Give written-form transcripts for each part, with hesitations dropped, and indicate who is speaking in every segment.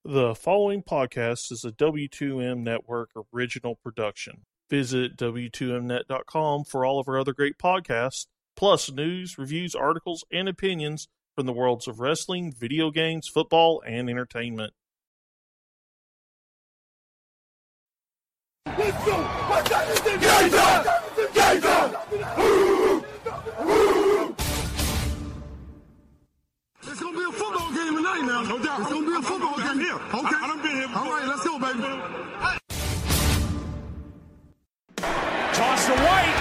Speaker 1: The following podcast is a W2M Network original production. Visit W2Mnet.com for all of our other great podcasts, plus news, reviews, articles, and opinions from the worlds of wrestling, video games, football, and entertainment.
Speaker 2: Let's go! What's that? Gator! It's gonna be a football game tonight now. No doubt. It's gonna be a football game here. Okay. I done been here before. All right, let's go, baby.
Speaker 3: Toss to White.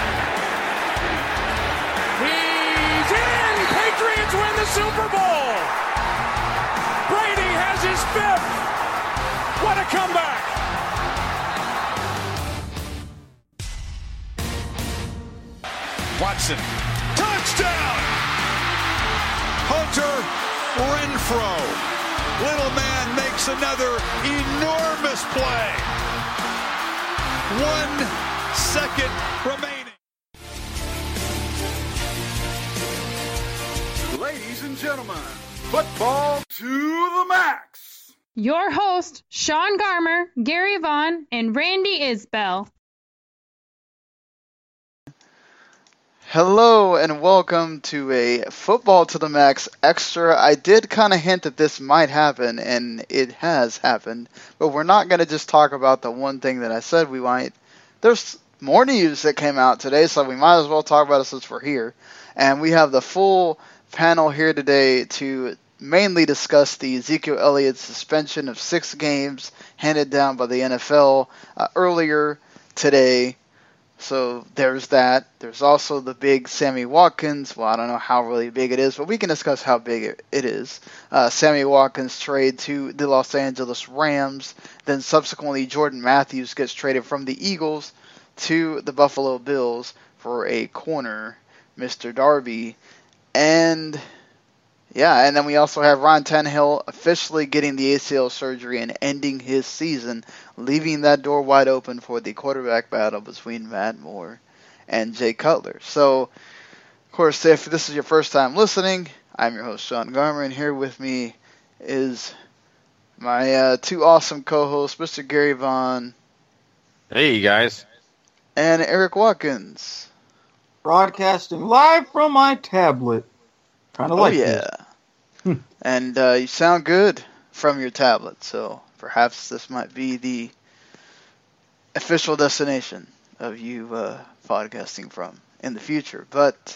Speaker 3: He's in! Patriots win the Super Bowl! Brady has his fifth! What a comeback! Watson. Touchdown! Hunter Renfrow. Little man makes another enormous play. 1 second remaining.
Speaker 2: Ladies and gentlemen, football to the max.
Speaker 4: Your host, Sean Garmer, Gary Vaughn, and Randy Isbell.
Speaker 5: Hello and welcome to a Football to the Max Extra. I did kind of hint that this might happen, and it has happened, but we're not going to just talk about the one thing that I said we might. There's more news that came out today, so we might as well talk about it since we're here. And we have the full panel here today to mainly discuss the Ezekiel Elliott suspension of 6 games handed down by the NFL earlier today. So there's that. There's also the big Sammy Watkins. Well, I don't know how really big it is, but we can discuss how big it is. Sammy Watkins trade to the Los Angeles Rams. Then subsequently Jordan Matthews gets traded from the Eagles to the Buffalo Bills for a corner, Mr. Darby. And then we also have Ryan Tannehill officially getting the ACL surgery and ending his season, leaving that door wide open for the quarterback battle between Matt Moore and Jay Cutler. So, of course, if this is your first time listening, I'm your host, Sean Garmer, and here with me is my two awesome co-hosts, Mr. Gary Vaughn.
Speaker 6: Hey, you guys.
Speaker 5: And Eric Watkins.
Speaker 7: Broadcasting live from my tablet. Kind of like
Speaker 5: this. And you sound good from your tablet, so perhaps this might be the official destination of you podcasting from in the future. But,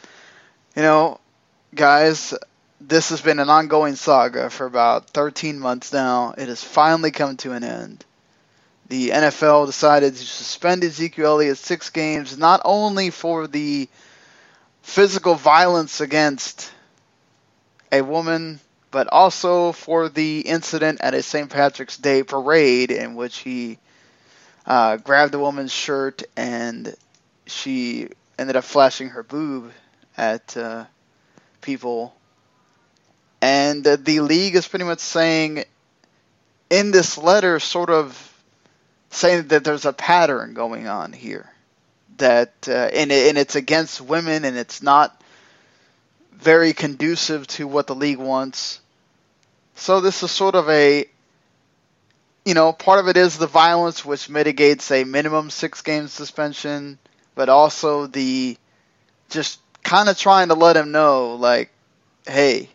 Speaker 5: guys, this has been an ongoing saga for about 13 months now. It has finally come to an end. The NFL decided to suspend Ezekiel Elliott 6 games, not only for the physical violence against a woman, but also for the incident at a St. Patrick's Day parade in which he grabbed a woman's shirt and she ended up flashing her boob at people. And the league is pretty much saying in this letter, sort of saying that there's a pattern going on here. That and it's against women, and it's not very conducive to what the league wants. So this is sort of a, part of it is the violence, which mitigates a minimum 6-game suspension, but also the just kind of trying to let him know, like, hey,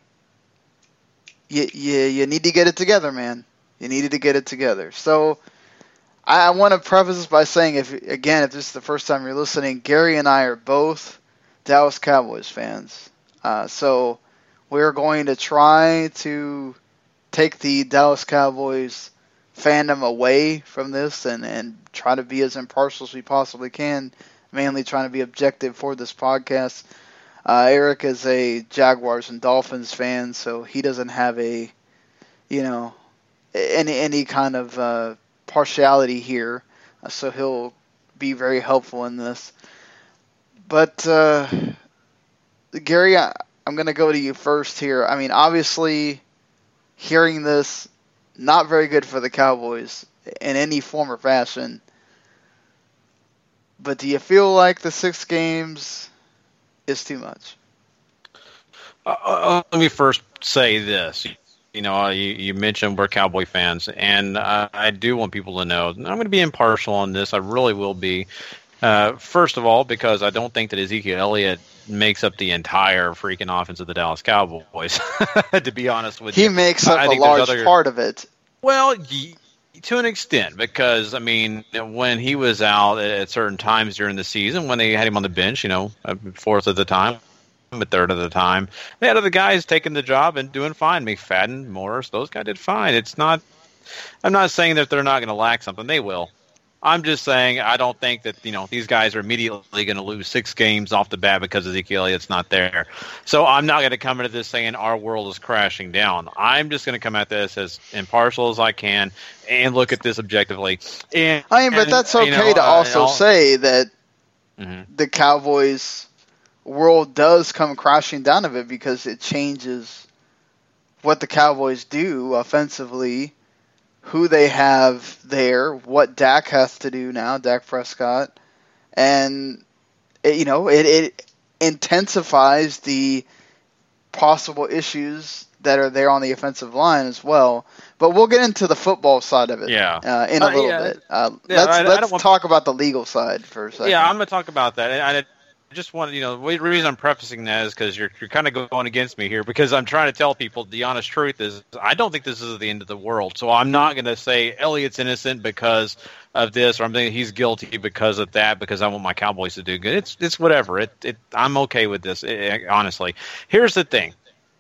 Speaker 5: you need to get it together, man. You needed to get it together. So I want to preface this by saying, if this is the first time you're listening, Gary and I are both Dallas Cowboys fans. So we're going to try to take the Dallas Cowboys fandom away from this and try to be as impartial as we possibly can, mainly trying to be objective for this podcast. Eric is a Jaguars and Dolphins fan, so he doesn't have any kind of partiality here, so he'll be very helpful in this. But Gary, I'm going to go to you first here. I mean, obviously, hearing this, not very good for the Cowboys in any form or fashion. But do you feel like the 6 games is too much?
Speaker 6: Let me first say this. you mentioned we're Cowboy fans, and I do want people to know I'm going to be impartial on this. I really will be. First of all, because I don't think that Ezekiel Elliott makes up the entire freaking offense of the Dallas Cowboys, to be honest with you.
Speaker 5: He makes up a large part of it.
Speaker 6: Well, to an extent, because, I mean, when he was out at certain times during the season, when they had him on the bench, a fourth of the time, a third of the time, they had other guys taking the job and doing fine. McFadden, Morris, those guys did fine. I'm not saying that they're not going to lack something. They will. I'm just saying I don't think that, these guys are immediately going to lose 6 games off the bat because Ezekiel Elliott's not there. So I'm not going to come into this saying our world is crashing down. I'm just going to come at this as impartial as I can and look at this objectively.
Speaker 5: But that's okay to also say that the Cowboys' world does come crashing down a bit because it changes what the Cowboys do offensively, who they have there, what Dak has to do now, Dak Prescott, and it intensifies the possible issues that are there on the offensive line as well. But we'll get into the football side of it in a little bit. Let's talk about the legal side for a second.
Speaker 6: Yeah, I'm going to talk about that. I just want the reason I'm prefacing that is because you're kind of going against me here, because I'm trying to tell people the honest truth is I don't think this is the end of the world. So I'm not going to say Elliott's innocent because of this, or I'm thinking he's guilty because of that, because I want my Cowboys to do good. It's whatever. I'm okay with this, honestly. Here's the thing.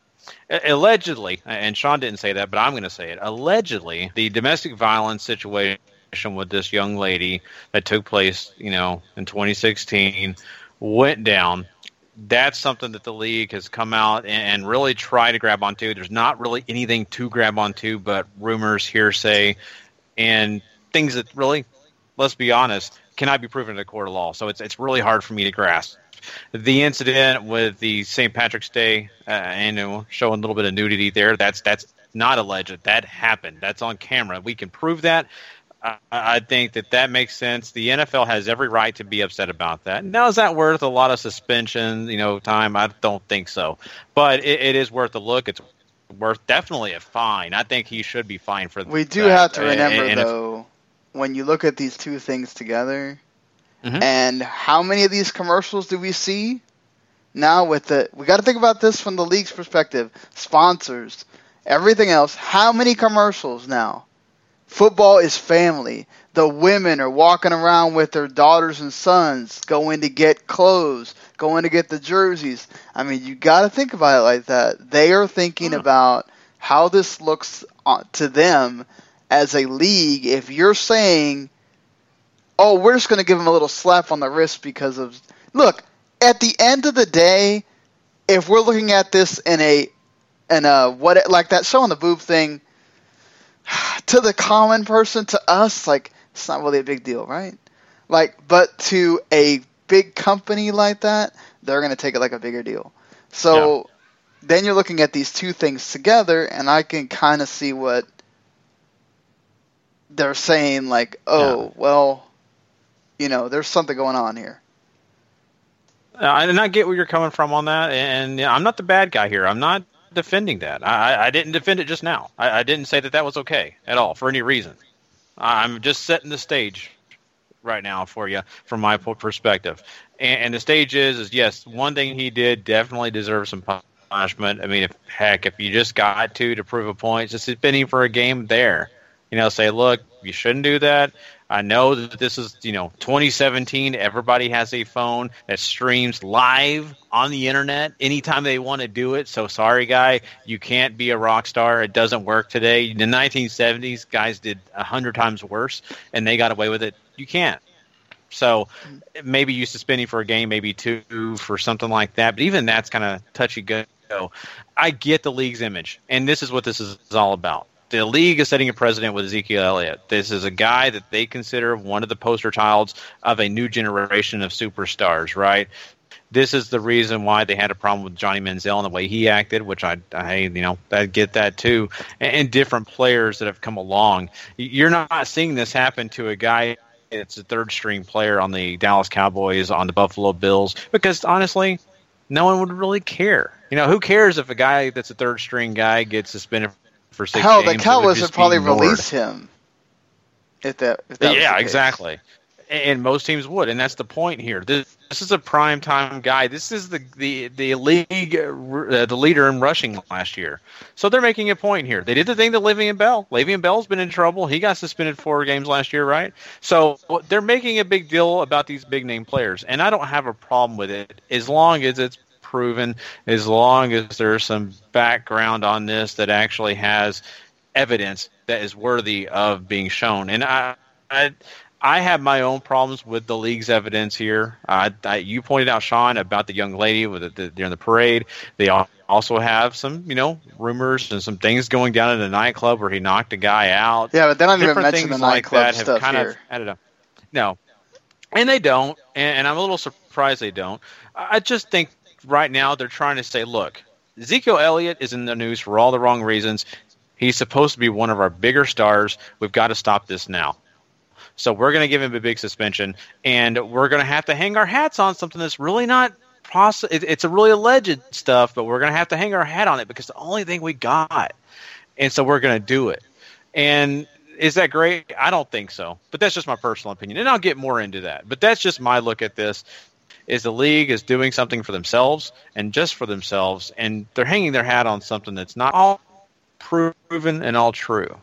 Speaker 6: Allegedly, and Sean didn't say that, but I'm going to say it. Allegedly, the domestic violence situation with this young lady that took place, in 2016 went down. That's something that the league has come out and really tried to grab onto. There's not really anything to grab onto but rumors, hearsay, and things that really, let's be honest, cannot be proven in a court of law. So it's really hard for me to grasp. The incident with the St. Patrick's Day and showing a little bit of nudity there, that's not alleged. That happened. That's on camera. We can prove that. I think that makes sense. The NFL has every right to be upset about that. Now, is that worth a lot of suspension, time? I don't think so. But it is worth a look. It's worth definitely a fine. I think he should be fined for that.
Speaker 5: We do have to remember, though, when you look at these two things together, and how many of these commercials do we see now we got to think about this from the league's perspective. Sponsors, everything else. How many commercials now? Football is family. The women are walking around with their daughters and sons, going to get clothes, going to get the jerseys. I mean, you got to think about it like that. They are thinking about how this looks to them as a league. If you're saying, oh, we're just going to give them a little slap on the wrist because of... Look, at the end of the day, if we're looking at this in a like that show on the boob thing, to the common person, to us, it's not really a big deal, right? But to a big company like that, they're going to take it like a bigger deal. So then you're looking at these two things together, and I can kind of see what they're saying, well, there's something going on here.
Speaker 6: And I get where you're coming from on that, and I'm not the bad guy here. I'm not defending that. I didn't defend it just now. I didn't say that was okay at all for any reason. I'm just setting the stage right now for you from my perspective. And the stage is yes, one thing he did definitely deserves some punishment. I mean, if you just got to prove a point, just suspending for a game there. Say, look, you shouldn't do that. I know that this is, 2017. Everybody has a phone that streams live on the internet anytime they want to do it. So sorry, guy, you can't be a rock star. It doesn't work today. In the 1970s, guys did 100 times worse, and they got away with it. You can't. So maybe you suspending for a game, maybe 2 for something like that. But even that's kind of touchy-go. I get the league's image, and this is what this is all about. The league is setting a precedent with Ezekiel Elliott. This is a guy that they consider one of the poster childs of a new generation of superstars, right? This is the reason why they had a problem with Johnny Manziel and the way he acted, which I get that too, and different players that have come along. You're not seeing this happen to a guy that's a third-string player on the Dallas Cowboys, on the Buffalo Bills, because honestly, no one would really care. Who cares if a guy that's a third-string guy gets suspended for 6
Speaker 5: Hell,
Speaker 6: games.
Speaker 5: the Cowboys would
Speaker 6: just
Speaker 5: probably
Speaker 6: be ignored.
Speaker 5: release him. If that was the case.
Speaker 6: Exactly. And most teams would, and that's the point here. This is a prime time guy. This is the league, the leader in rushing last year. So they're making a point here. They did the thing to Le'Veon Bell. Le'Veon Bell's been in trouble. He got suspended 4 games last year, right? So they're making a big deal about these big name players, and I don't have a problem with it as long as it's proven, as long as there's some background on this that actually has evidence that is worthy of being shown. And I have my own problems with the league's evidence here. You pointed out, Sean, about the young lady during the parade. They also have some, rumors and some things going down in the nightclub where he knocked a guy out.
Speaker 5: Yeah, but they don't even
Speaker 6: Different
Speaker 5: mention the
Speaker 6: things like
Speaker 5: nightclub
Speaker 6: that have
Speaker 5: stuff
Speaker 6: kind
Speaker 5: here.
Speaker 6: of added up. No, and they don't, and I'm a little surprised they don't. I just think right now they're trying to say, look, Ezekiel Elliott is in the news for all the wrong reasons. He's supposed to be one of our bigger stars. We've got to stop this now. So we're going to give him a big suspension, and we're going to have to hang our hats on something that's really not it's a really alleged stuff, but we're going to have to hang our hat on it because it's the only thing we got. And so we're going to do it. And is that great? I don't think so. But that's just my personal opinion, and I'll get more into that. But that's just my look at this, is the league is doing something for themselves and just for themselves, and they're hanging their hat on something that's not all proven and all true.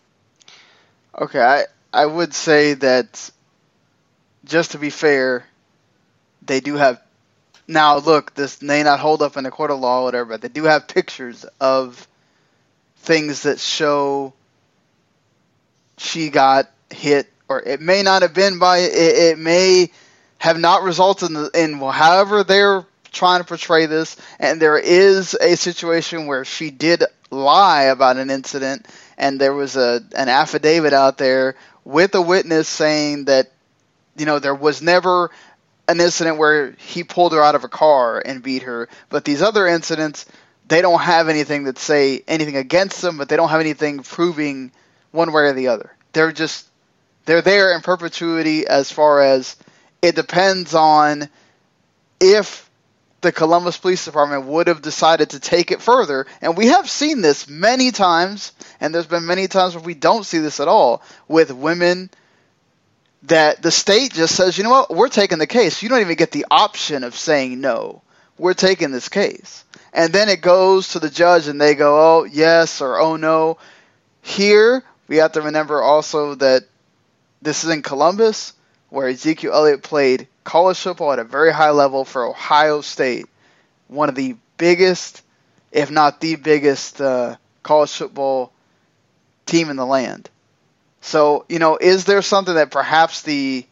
Speaker 5: Okay, I would say that, just to be fair, they do have... Now, look, this may not hold up in a court of law or whatever, but they do have pictures of things that show she got hit, or it may not have been by... It may have not resulted in however they're trying to portray this, and there is a situation where she did lie about an incident, and there was an affidavit out there with a witness saying that, there was never an incident where he pulled her out of a car and beat her, but these other incidents, they don't have anything that say anything against them, but they don't have anything proving one way or the other. They're there in perpetuity, as far as it depends on if the Columbus Police Department would have decided to take it further. And we have seen this many times, and there's been many times where we don't see this at all, with women that the state just says, you know what, we're taking the case. You don't even get the option of saying no. We're taking this case. And then it goes to the judge, and they go, oh, yes, or oh, no. Here, we have to remember also that this is in Columbus, where Ezekiel Elliott played college football at a very high level for Ohio State, one of the biggest, if not the biggest, college football team in the land. So, is there something that perhaps the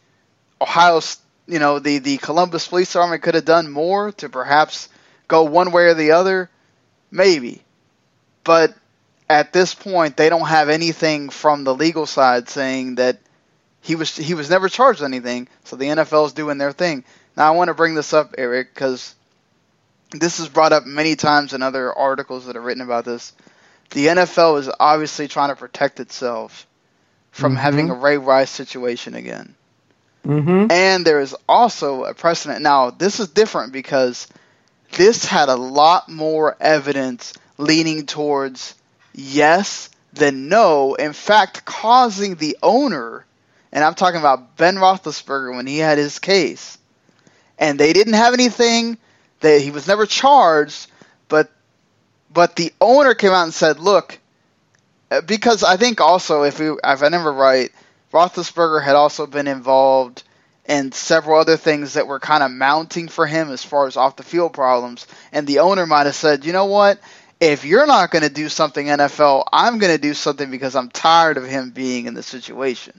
Speaker 5: the Columbus Police Department could have done more to perhaps go one way or the other? Maybe. But at this point, they don't have anything from the legal side saying that he was never charged with anything, so the NFL is doing their thing. Now, I want to bring this up, Eric, because this is brought up many times in other articles that are written about this. The NFL is obviously trying to protect itself from having a Ray Rice situation again. Mm-hmm. And there is also a precedent. Now, this is different because this had a lot more evidence leaning towards yes than no. In fact, causing the owner... And I'm talking about Ben Roethlisberger when he had his case. And they didn't have anything. He was never charged. But the owner came out and said, look, because I think also, if I remember right, Roethlisberger had also been involved in several other things that were kind of mounting for him as far as off-the-field problems. And the owner might have said, you know what? If you're not going to do something, NFL, I'm going to do something because I'm tired of him being in this situation.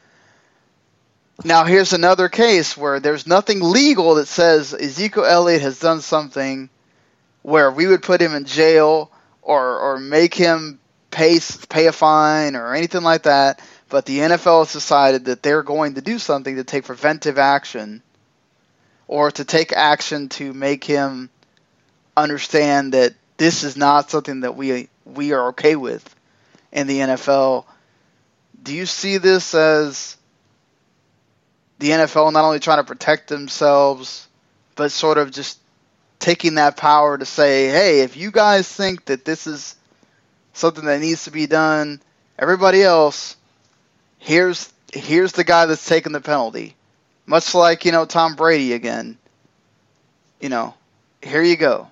Speaker 5: Now, here's another case where there's nothing legal that says Ezekiel Elliott has done something where we would put him in jail or make him pay a fine or anything like that, but the NFL has decided that they're going to do something to take preventive action or to take action to make him understand that this is not something that we are okay with in the NFL. Do you see this as the NFL not only trying to protect themselves, but sort of just taking that power to say, hey, if you guys think that this is something that needs to be done. Everybody else, here's the guy that's taking the penalty. Much like, Tom Brady again. Here you go.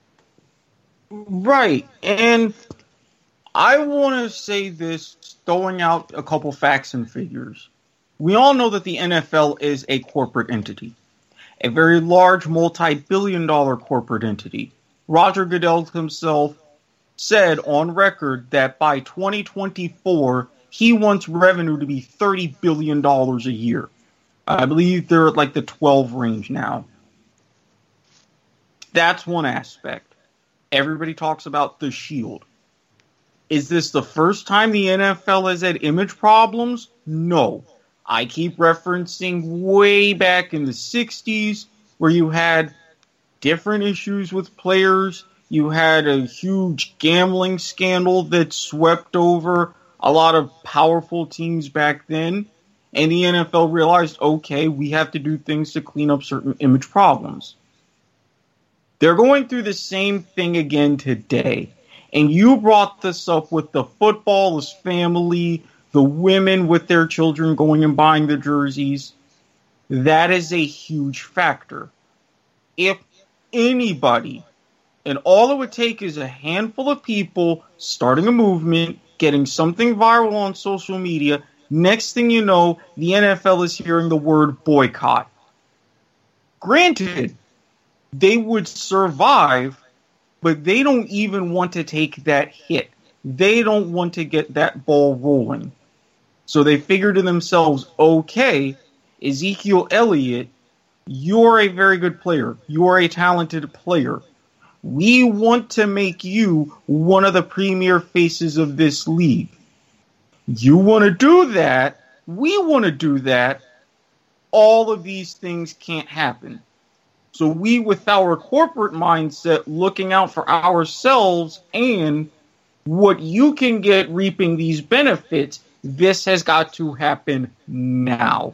Speaker 7: Right. And I want to say this, throwing out a couple facts and figures. We all know that the NFL is a corporate entity, a very large multi-billion-dollar corporate entity. Roger Goodell himself said on record that by 2024, he wants revenue to be $30 billion a year. I believe they're at like the 12 range now. That's one aspect. Everybody talks about the Shield. Is this the first time the NFL has had image problems? No. I keep referencing way back in the 60s where you had different issues with players. You had a huge gambling scandal that swept over a lot of powerful teams back then. And the NFL realized, okay, we have to do things to clean up certain image problems. They're going through the same thing again today. And you brought this up with the football as family, the women with their children going and buying the jerseys. That is a huge factor. If anybody, and all it would take is a handful of people starting a movement, getting something viral on social media, next thing you know, the NFL is hearing the word boycott. Granted, they would survive, but they don't even want to take that hit. They don't want to get that ball rolling. So they figure to themselves, okay, Ezekiel Elliott, you're a very good player. You're a talented player. We want to make you one of the premier faces of this league. You want to do that. We want to do that. All of these things can't happen. So we, with our corporate mindset, looking out for ourselves and what you can get reaping these benefits, this has got to happen now.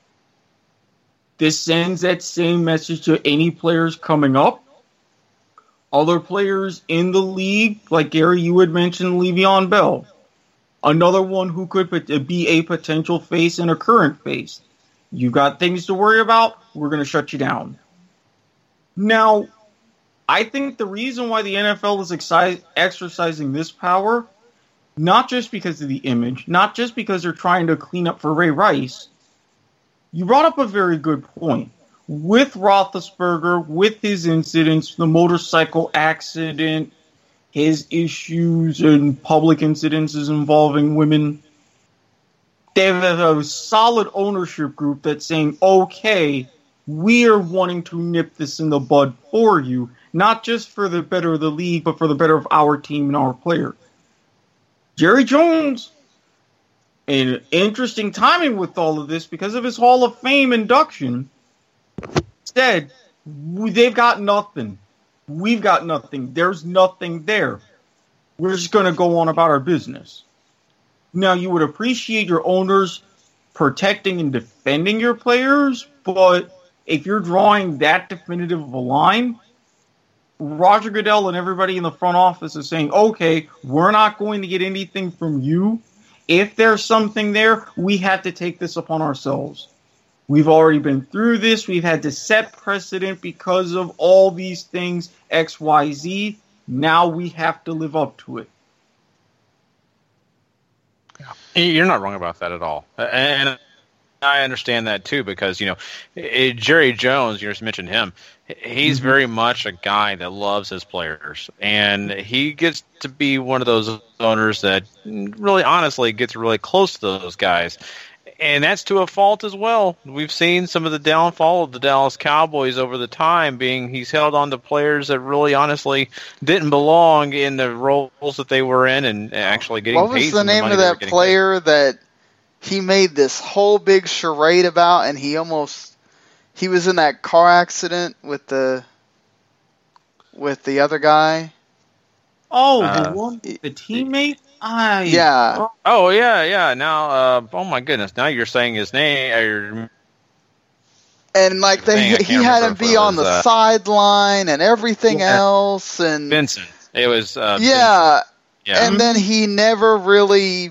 Speaker 7: This sends that same message to any players coming up. Other players in the league, like Gary, you had mentioned Le'Veon Bell. Another one who could be a potential face and a current face. You got things to worry about, we're going to shut you down. Now, I think the reason why the NFL is exercising this power, not just because of the image, not just because they're trying to clean up for Ray Rice, you brought up a very good point. With Roethlisberger, with his incidents, the motorcycle accident, his issues and public incidences involving women, they have a solid ownership group that's saying, okay, we are wanting to nip this in the bud for you, not just for the better of the league, but for the better of our team and our player. Jerry Jones, an interesting timing with all of this because of his Hall of Fame induction, said, they've got nothing. We've got nothing. There's nothing there. We're just going to go on about our business. Now, you would appreciate your owners protecting and defending your players, but if you're drawing that definitive of a line, Roger Goodell and everybody in the front office is saying, okay, we're not going to get anything from you. If there's something there, we have to take this upon ourselves. We've already been through this. We've had to set precedent because of all these things, X, Y, Z. Now we have to live up to it.
Speaker 6: You're not wrong about that at all. And I understand that too because, Jerry Jones, you just mentioned him, he's very much a guy that loves his players. And he gets to be one of those owners that really honestly gets really close to those guys. And that's to a fault as well. We've seen some of the downfall of the Dallas Cowboys over the time being he's held on to players that really honestly didn't belong in the roles that they were in and actually getting paid.
Speaker 5: What was the name of that player that he made this whole big charade about and he was in that car accident with the other guy?
Speaker 7: Oh, the one, the teammate?
Speaker 5: Yeah.
Speaker 6: Oh, yeah. Now, oh my goodness. Now you're saying his name.
Speaker 5: And like he had him be on the sideline and everything else. And
Speaker 6: Vincent. It was.
Speaker 5: Yeah.
Speaker 6: Yeah.
Speaker 5: And then he never really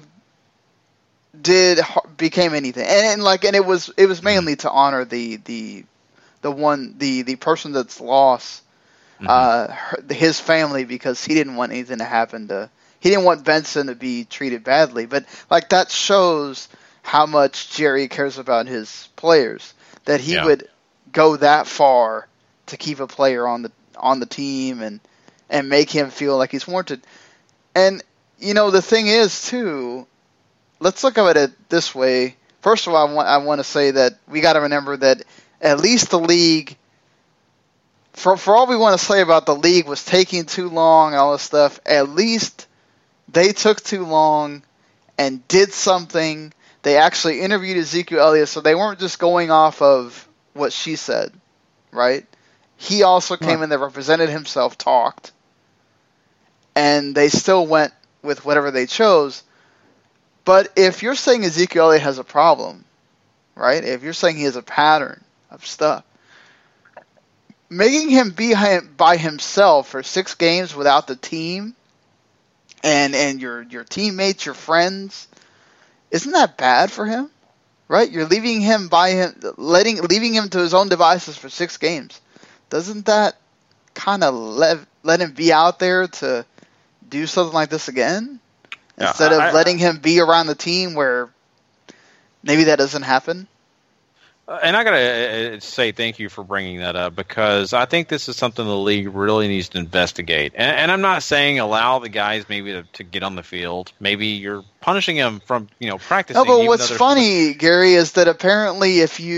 Speaker 5: became anything. And it was mainly to honor the person that's lost his family, because he didn't want anything to happen to. He didn't want Benson to be treated badly. But like, that shows how much Jerry cares about his players, that he would go that far to keep a player on the team and make him feel like he's warranted. And the thing is too, let's look at it this way. First of all, I want to say that we got to remember that at least the league, for all we want to say about the league was taking too long and all this stuff, at least they took too long and did something. They actually interviewed Ezekiel Elliott, so they weren't just going off of what she said, right? He also came in there, represented himself, talked, and they still went with whatever they chose. But if you're saying Ezekiel Elliott has a problem, right? If you're saying he has a pattern of stuff, making him be by himself for 6 games without the team and your teammates, your friends, isn't that bad for him? Right? You're leaving him leaving him to his own devices for 6 games. Doesn't that kind of let him be out there to do something like this again? Instead of letting him be around the team where maybe that doesn't happen?
Speaker 6: And I got to say thank you for bringing that up, because I think this is something the league really needs to investigate. And I'm not saying allow the guys maybe to get on the field. Maybe you're punishing them from practicing.
Speaker 5: No, but what's funny, Gary, is that apparently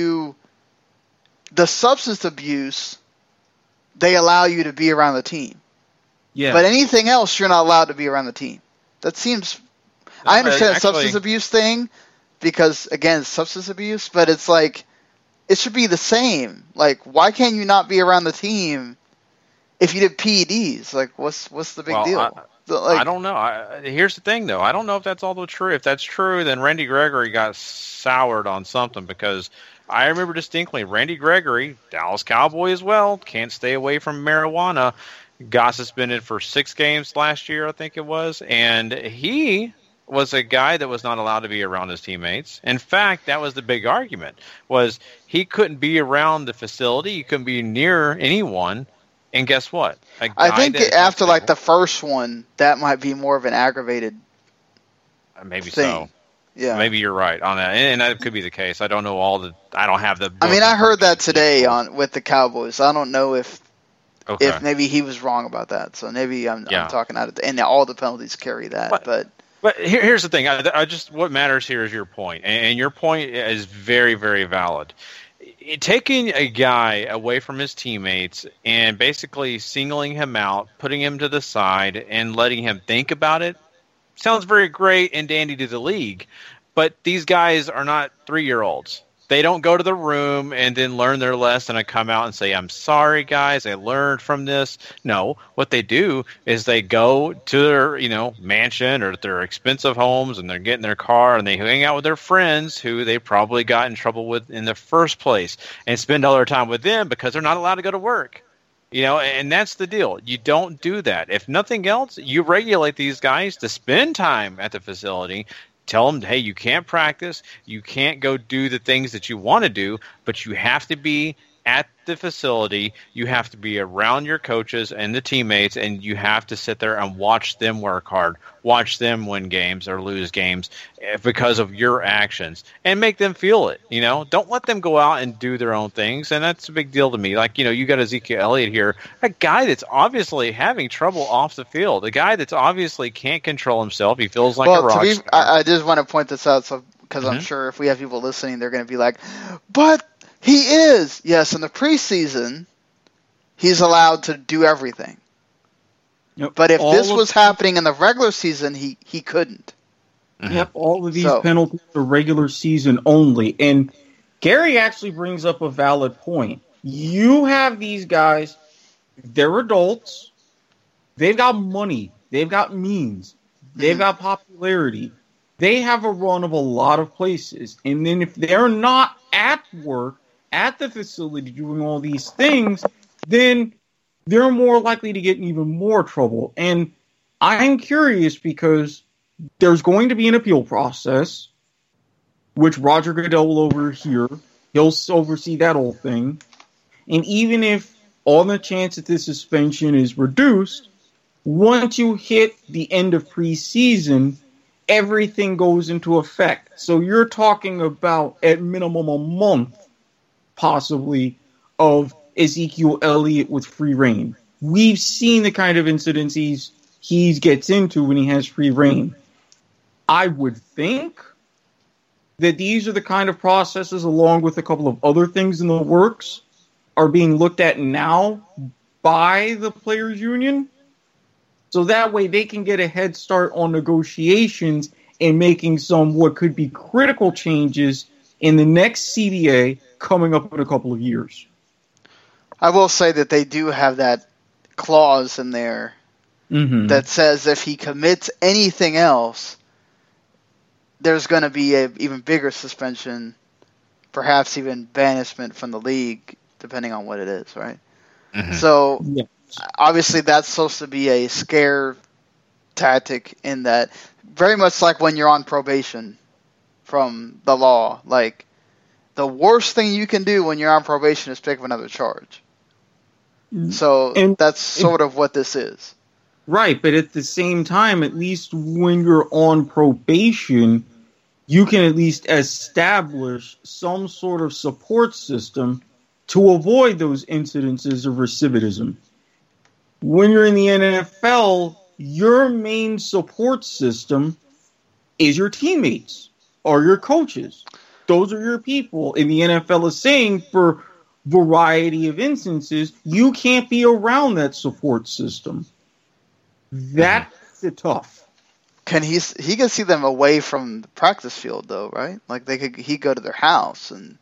Speaker 5: the substance abuse, they allow you to be around the team.
Speaker 7: Yeah.
Speaker 5: But anything else, you're not allowed to be around the team. That seems... I understand the substance abuse thing, because, again, it's substance abuse, but it's like... It should be the same. Like, why can't you not be around the team if you did PEDs? Like, what's the big deal?
Speaker 6: I don't know. Here's the thing, though. I don't know if that's all true. If that's true, then Randy Gregory got soured on something, because I remember distinctly Randy Gregory, Dallas Cowboy as well, can't stay away from marijuana, got suspended for 6 games last year, I think it was, and he was a guy that was not allowed to be around his teammates. In fact, that was the big argument, was he couldn't be around the facility, he couldn't be near anyone, and guess what?
Speaker 5: I think after like the first one, that might be more of an aggravated
Speaker 6: maybe
Speaker 5: thing.
Speaker 6: So.
Speaker 5: Yeah.
Speaker 6: Maybe you're right on that, and that could be the case. I don't know I don't have the...
Speaker 5: I mean, I heard that today with the Cowboys. I don't know if maybe he was wrong about that. So maybe I'm talking out of and all the penalties carry that, but
Speaker 6: here's the thing. I just what matters here is your point, and your point is very, very valid. Taking a guy away from his teammates and basically singling him out, putting him to the side, and letting him think about it sounds very great and dandy to the league. But these guys are not 3-year-olds. They don't go to the room and then learn their lesson and come out and say, I'm sorry, guys, I learned from this. No, what they do is they go to their, mansion or their expensive homes, and they're getting their car and they hang out with their friends who they probably got in trouble with in the first place, and spend all their time with them because they're not allowed to go to work. And that's the deal. You don't do that. If nothing else, you regulate these guys to spend time at the facility. Tell them, hey, you can't practice, you can't go do the things that you want to do, but you have to be at the facility, you have to be around your coaches and the teammates, and you have to sit there and watch them work hard, watch them win games or lose games because of your actions, and make them feel it. Don't let them go out and do their own things, and that's a big deal to me. Like, you got Ezekiel Elliott here, a guy that's obviously having trouble off the field, a guy that's obviously can't control himself. He feels like a rock star.
Speaker 5: I just want to point this out, because I'm sure if we have people listening, they're going to be like, but he is. Yes, in the preseason, he's allowed to do everything.
Speaker 7: Yep.
Speaker 5: But if this was happening in the regular season, he couldn't.
Speaker 7: Yep, all of these penalties are regular season only. And Gary actually brings up a valid point. You have these guys, they're adults, they've got money, they've got means, they've got popularity. They have a run of a lot of places. And then if they're not at work, at the facility doing all these things, then they're more likely to get in even more trouble. And I'm curious because there's going to be an appeal process, which Roger Goodell will overhear. He'll oversee that whole thing. And even if all the chance that this suspension is reduced, once you hit the end of preseason, everything goes into effect. So you're talking about, at minimum, a month, possibly, of Ezekiel Elliott with free reign. We've seen the kind of incidents he gets into when he has free reign. I would think that these are the kind of processes, along with a couple of other things in the works, are being looked at now by the players' union. So that way they can get a head start on negotiations and making some what could be critical changes in the next CBA coming up in a couple of years.
Speaker 5: I will say that they do have that clause in there that says if he commits anything else, there's going to be an even bigger suspension, perhaps even banishment from the league, depending on what it is, right? So, obviously, that's supposed to be a scare tactic in that, very much like when you're on probation from the law. Like, the worst thing you can do when you're on probation is pick up another charge. So, that's sort of what this is.
Speaker 7: Right, but at the same time, at least when you're on probation, you can at least establish some sort of support system to avoid those incidences of recidivism. When you're in the NFL, your main support system is your teammates or your coaches. Those are your people. And the NFL is saying for variety of instances, you can't be around that support system. That's tough.
Speaker 5: He can see them away from the practice field, though, right? Like he'd go to their house and.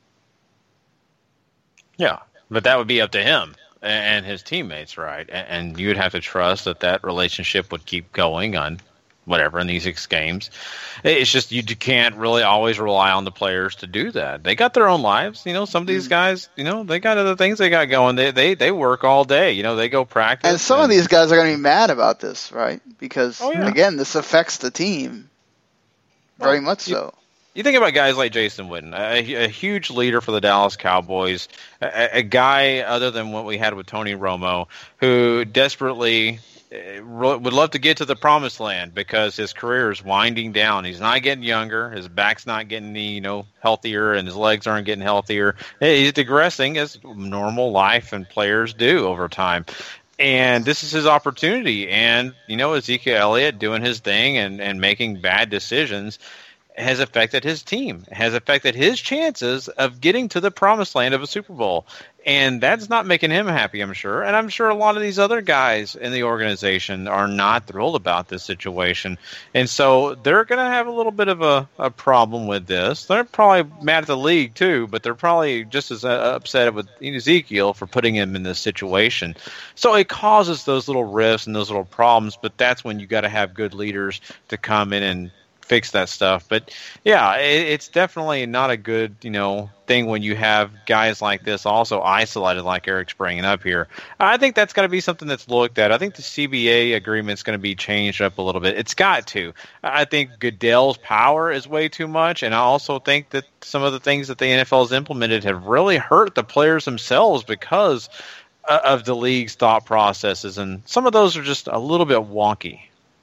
Speaker 6: Yeah, but that would be up to him and his teammates, right? And you'd have to trust that relationship would keep going on whatever in these 6 games. It's just you can't really always rely on the players to do that. They got their own lives. Some of these guys, they got other things they got going. They work all day. They go practice.
Speaker 5: And some of these guys are going to be mad about this, right? Because, again, this affects the team very much so.
Speaker 6: You think about guys like Jason Witten, a huge leader for the Dallas Cowboys, a guy other than what we had with Tony Romo, who desperately would love to get to the promised land because his career is winding down. He's not getting younger. His back's not getting any, healthier, and his legs aren't getting healthier. He's digressing as normal life and players do over time. And this is his opportunity. And, Ezekiel Elliott doing his thing and making bad decisions has affected his team, has affected his chances of getting to the promised land of a Super Bowl. And that's not making him happy, I'm sure. And I'm sure a lot of these other guys in the organization are not thrilled about this situation. And so they're going to have a little bit of a problem with this. They're probably mad at the league, too, but they're probably just as upset with Ezekiel for putting him in this situation. So it causes those little rifts and those little problems, but that's when you got to have good leaders to come in and fix that stuff. But yeah, it's definitely not a good, thing when you have guys like this also isolated, like Eric's bringing up here. I think that's got to be something that's looked at. I think the CBA agreement's going to be changed up a little bit. It's got to. I think Goodell's power is way too much, and I also think that some of the things that the NFL has implemented have really hurt the players themselves because of the league's thought processes, and some of those are just a little bit wonky.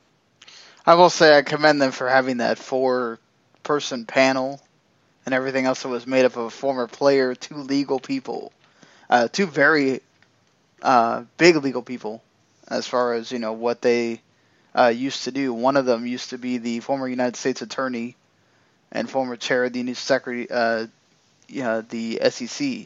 Speaker 5: I will say I commend them for having that 4-person panel and everything else that was made up of a former player, 2 legal people, 2 very big legal people as far as, what they used to do. One of them used to be the former United States Attorney and former chair of the new secretary, the SEC.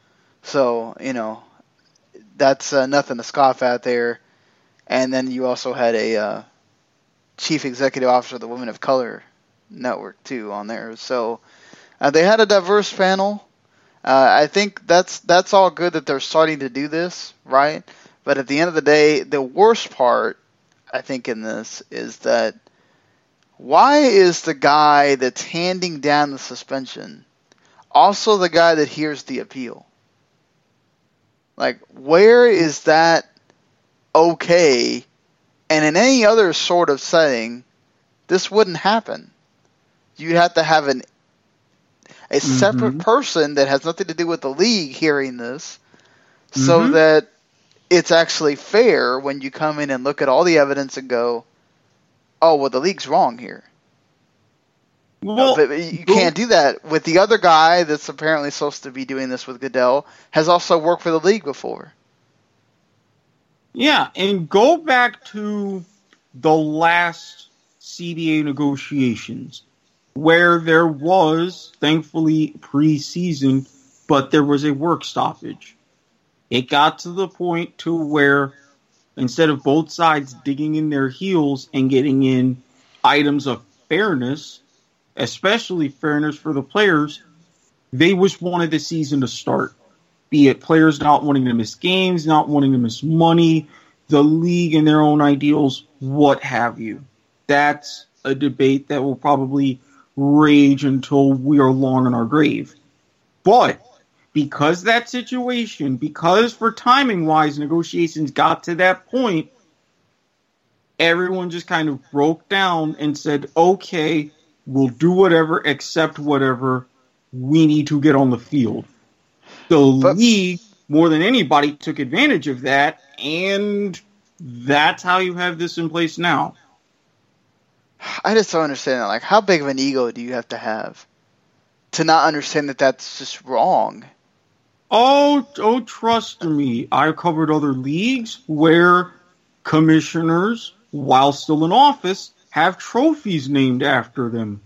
Speaker 5: So, that's nothing to scoff at there. And then you also had a chief executive officer of the Women of Color Network, too, on there. So they had a diverse panel. I think that's all good that they're starting to do this, right? But at the end of the day, the worst part, I think, in this is that why is the guy that's handing down the suspension also the guy that hears the appeal? Like, where is that okay And in any other sort of setting, this wouldn't happen. You'd have to have a separate person that has nothing to do with the league hearing this, so that it's actually fair when you come in and look at all the evidence and go, oh, well, the league's wrong here. Well, but you can't do that. With the other guy that's apparently supposed to be doing this with Goodell, has also worked for the league before.
Speaker 7: Yeah, and go back to the last CBA negotiations, where there was, thankfully, preseason, but there was a work stoppage. It got to the point to where instead of both sides digging in their heels and getting in items of fairness, especially fairness for the players, they just wanted the season to start. Be it players not wanting to miss games, not wanting to miss money, the league and their own ideals, what have you. That's a debate that will probably rage until we are long in our grave. But because that situation, because for timing-wise negotiations got to that point, everyone just kind of broke down and said, okay, we'll do whatever, accept whatever, we need to get on the field. The league, more than anybody, took advantage of that, and that's how you have this in place now.
Speaker 5: I just don't understand that. Like, how big of an ego do you have to not understand that that's just wrong?
Speaker 7: Oh, trust me. I've covered other leagues where commissioners, while still in office, have trophies named after them.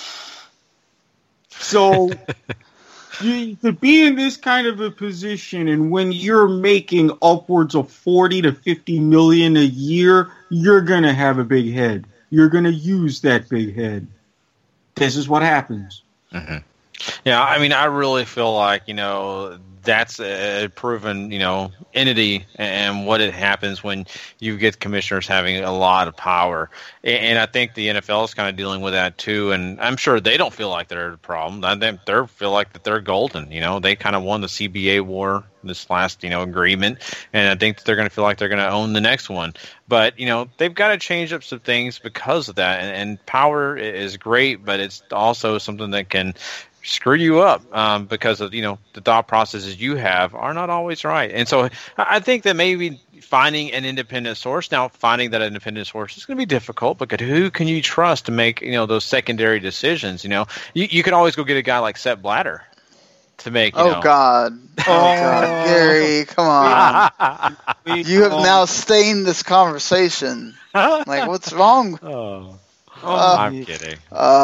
Speaker 7: So, to be in this kind of a position, and when you're making upwards of 40 to 50 million a year, you're going to have a big head. You're going to use that big head. This is what happens.
Speaker 6: Mm-hmm. Yeah, I mean, I really feel like, that's a proven, entity, and what it happens when you get commissioners having a lot of power. And I think the NFL is kind of dealing with that too. And I'm sure they don't feel like they're a problem. They feel like that they're golden. They kind of won the CBA war, this last, agreement. And I think that they're going to feel like they're going to own the next one. But, they've got to change up some things because of that. And power is great, but it's also something that can screw you up because of the thought processes you have are not always right. And so I think that maybe finding an independent source, now finding that independent source is going to be difficult, but who can you trust to make those secondary decisions? You can always go get a guy like Sepp Blatter to make
Speaker 5: God, Gary, come on. You have now stained this conversation. Like, what's wrong?
Speaker 6: I'm kidding.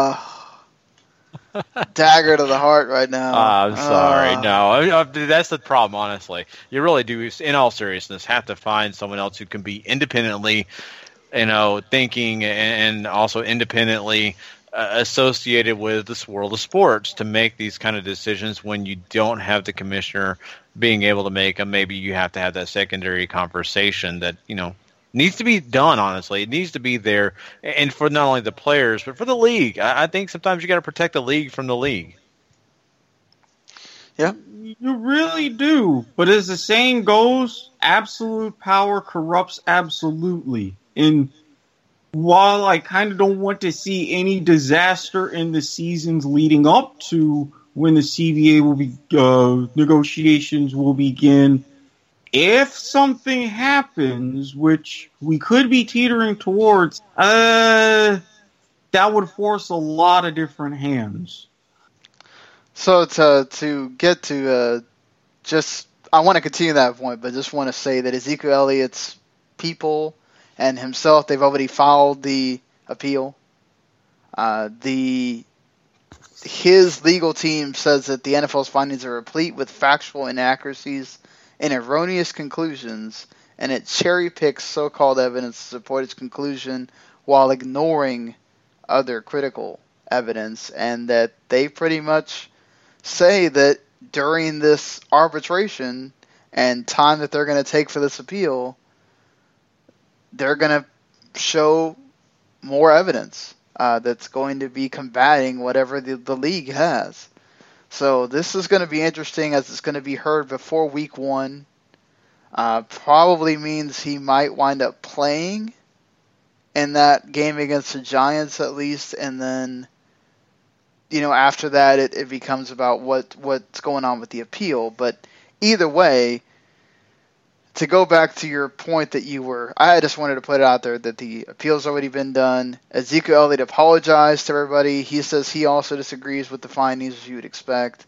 Speaker 5: Dagger to the heart right now.
Speaker 6: I'm sorry. No, that's the problem, honestly. You really do, in all seriousness, have to find someone else who can be independently, thinking and also independently associated with this world of sports to make these kind of decisions when you don't have the commissioner being able to make them. Maybe you have to have that secondary conversation that, needs to be done, honestly. It needs to be there, and for not only the players, but for the league. I think sometimes you got to protect the league from the league.
Speaker 5: Yeah.
Speaker 7: You really do. But as the saying goes, absolute power corrupts absolutely. And while I kind of don't want to see any disaster in the seasons leading up to when the CBA will be, negotiations will begin, if something happens, which we could be teetering towards, that would force a lot of different hands.
Speaker 5: So to get to I want to continue that point, but just want to say that Ezekiel Elliott's people and himself, they've already filed the appeal. His legal team says that the NFL's findings are replete with factual inaccuracies and erroneous conclusions, and it cherry-picks so-called evidence to support its conclusion while ignoring other critical evidence, and that they pretty much say that during this arbitration and time that they're going to take for this appeal, they're going to show more evidence that's going to be combating whatever the league has. So this is going to be interesting as it's going to be heard before week 1. Probably means he might wind up playing in that game against the Giants at least, and then, after that it becomes about what's going on with the appeal. But either way, to go back to your point that I just wanted to put it out there that the appeal's already been done. Ezekiel Elliott apologized to everybody. He says he also disagrees with the findings, as you would expect.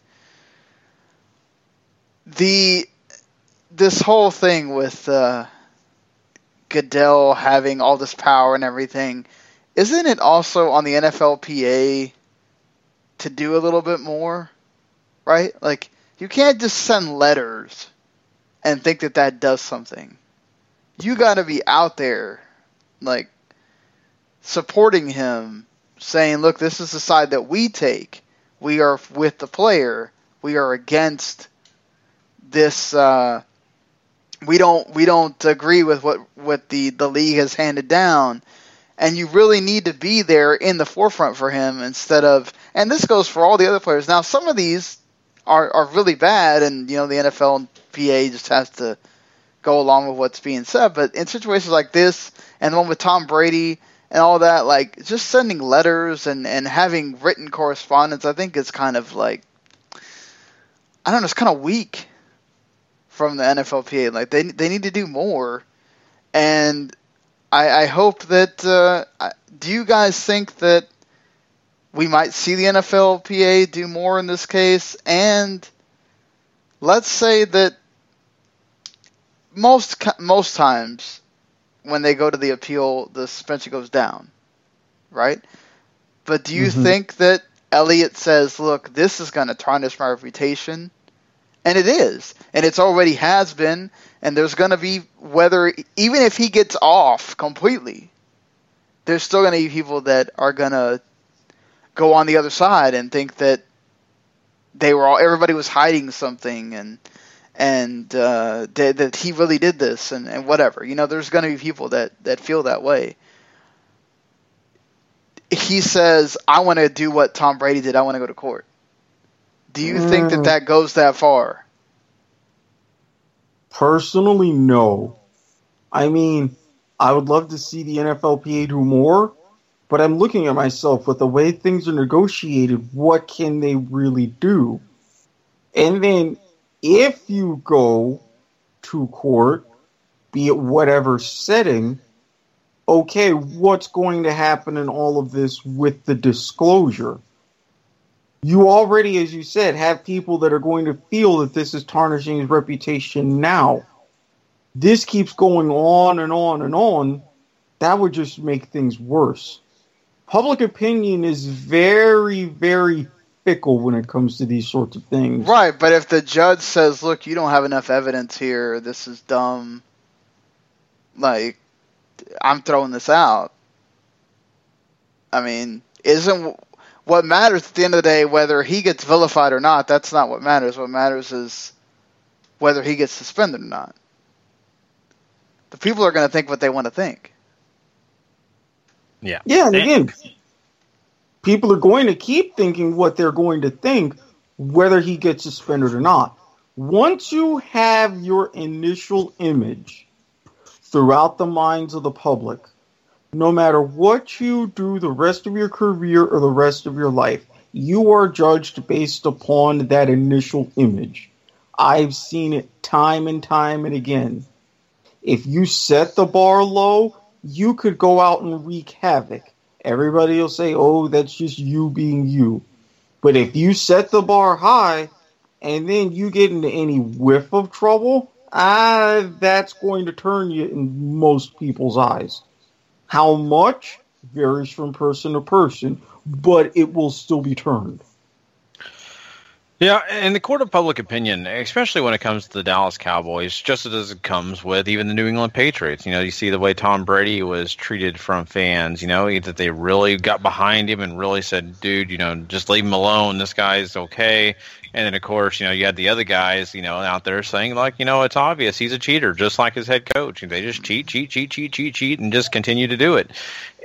Speaker 5: This whole thing with Goodell having all this power and everything, isn't it also on the NFLPA to do a little bit more, right? Like, you can't just send letters and think that does something. You got to be out there, like, supporting him, saying, look, this is the side that we take. We are with the player. We are against this. We don't agree with what the league has handed down. And you really need to be there in the forefront for him instead of, and this goes for all the other players. Now, some of these are really bad, and the NFL and PA just has to go along with what's being said. But in situations like this, and the one with Tom Brady and all that, like, just sending letters and having written correspondence, I think is kind of like, I don't know, it's kind of weak from the NFLPA. Like, they need to do more. And I hope that, do you guys think that we might see the NFLPA do more in this case? And let's say that most times when they go to the appeal, the suspension goes down, right? But do you think that Elliott says, look, this is going to tarnish my reputation? And it is. And it's already has been. And there's going to be, even if he gets off completely, there's still going to be people that are going to go on the other side and think that everybody was hiding something and that he really did this and whatever. There's going to be people that feel that way. He says, I want to do what Tom Brady did. I want to go to court. Do you think that goes that far?
Speaker 7: Personally, no. I mean, I would love to see the NFLPA do more, but I'm looking at myself with the way things are negotiated, what can they really do? And then if you go to court, be it whatever setting, okay, what's going to happen in all of this with the disclosure? You already, as you said, have people that are going to feel that this is tarnishing his reputation now. This keeps going on and on and on. That would just make things worse. Public opinion is very, very fickle when it comes to these sorts of things.
Speaker 5: Right, but if the judge says, look, you don't have enough evidence here, this is dumb, like, I'm throwing this out. I mean, isn't what matters at the end of the day whether he gets vilified or not? That's not what matters. What matters is whether he gets suspended or not. The people are going to think what they want to think.
Speaker 6: Yeah.
Speaker 7: Yeah, and again, people are going to keep thinking what they're going to think, whether he gets suspended or not. Once you have your initial image throughout the minds of the public, no matter what you do the rest of your career or the rest of your life, you are judged based upon that initial image. I've seen it time and time and again. If you set the bar low, you could go out and wreak havoc. Everybody will say, oh, that's just you being you. But if you set the bar high and then you get into any whiff of trouble, that's going to turn you in most people's eyes. How much varies from person to person, but it will still be turned.
Speaker 6: Yeah, in the court of public opinion, especially when it comes to the Dallas Cowboys, just as it comes with even the New England Patriots. You see the way Tom Brady was treated from fans, that they really got behind him and really said, dude, just leave him alone. This guy's okay. And then, of course, you had the other guys, out there saying, like, it's obvious he's a cheater, just like his head coach. They just cheat, and just continue to do it.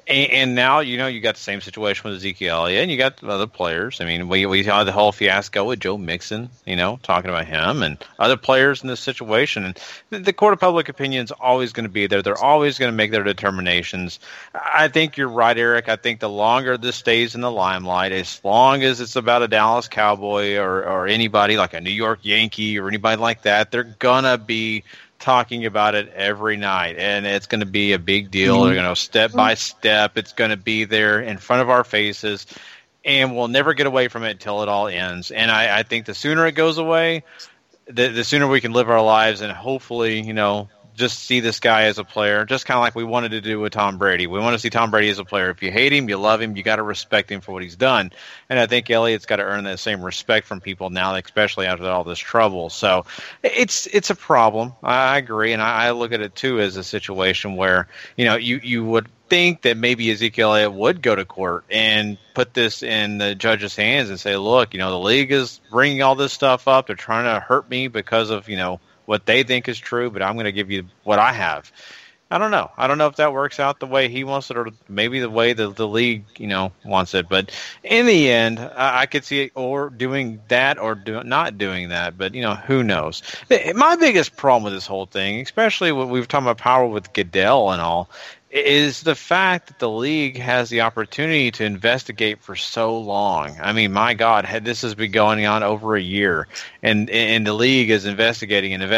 Speaker 6: And now, you got the same situation with Ezekiel Elliott, and you got other players. I mean, we had the whole fiasco with Joe Mixon, talking about him and other players in this situation. And the court of public opinion is always going to be there. They're always going to make their determinations. I think you're right, Eric. I think the longer this stays in the limelight, as long as it's about a Dallas Cowboy or anybody like a New York Yankee or anybody like that, they're going to be talking about it every night, and it's going to be a big deal. They're going to step by step. It's going to be there in front of our faces, and we'll never get away from it until it all ends. And I think the sooner it goes away, the sooner we can live our lives and hopefully, just see this guy as a player, just kind of like we wanted to do with Tom Brady. We want to see Tom Brady as a player. If you hate him, you love him, you got to respect him for what he's done. And I think Elliott's got to earn that same respect from people now, especially after all this trouble. So it's a problem. I agree, and I look at it too as a situation where you would think that maybe Ezekiel Elliott would go to court and put this in the judge's hands and say, look, the league is bringing all this stuff up. They're trying to hurt me because of what they think is true, but I'm going to give you what I have. I don't know. I don't know if that works out the way he wants it or maybe the way the league, wants it. But in the end, I could see it or doing that or not doing that. But, who knows? My biggest problem with this whole thing, especially when we've talked about power with Goodell and all, is the fact that the league has the opportunity to investigate for so long. I mean, my God, this has been going on over a year, and the league is investigating, and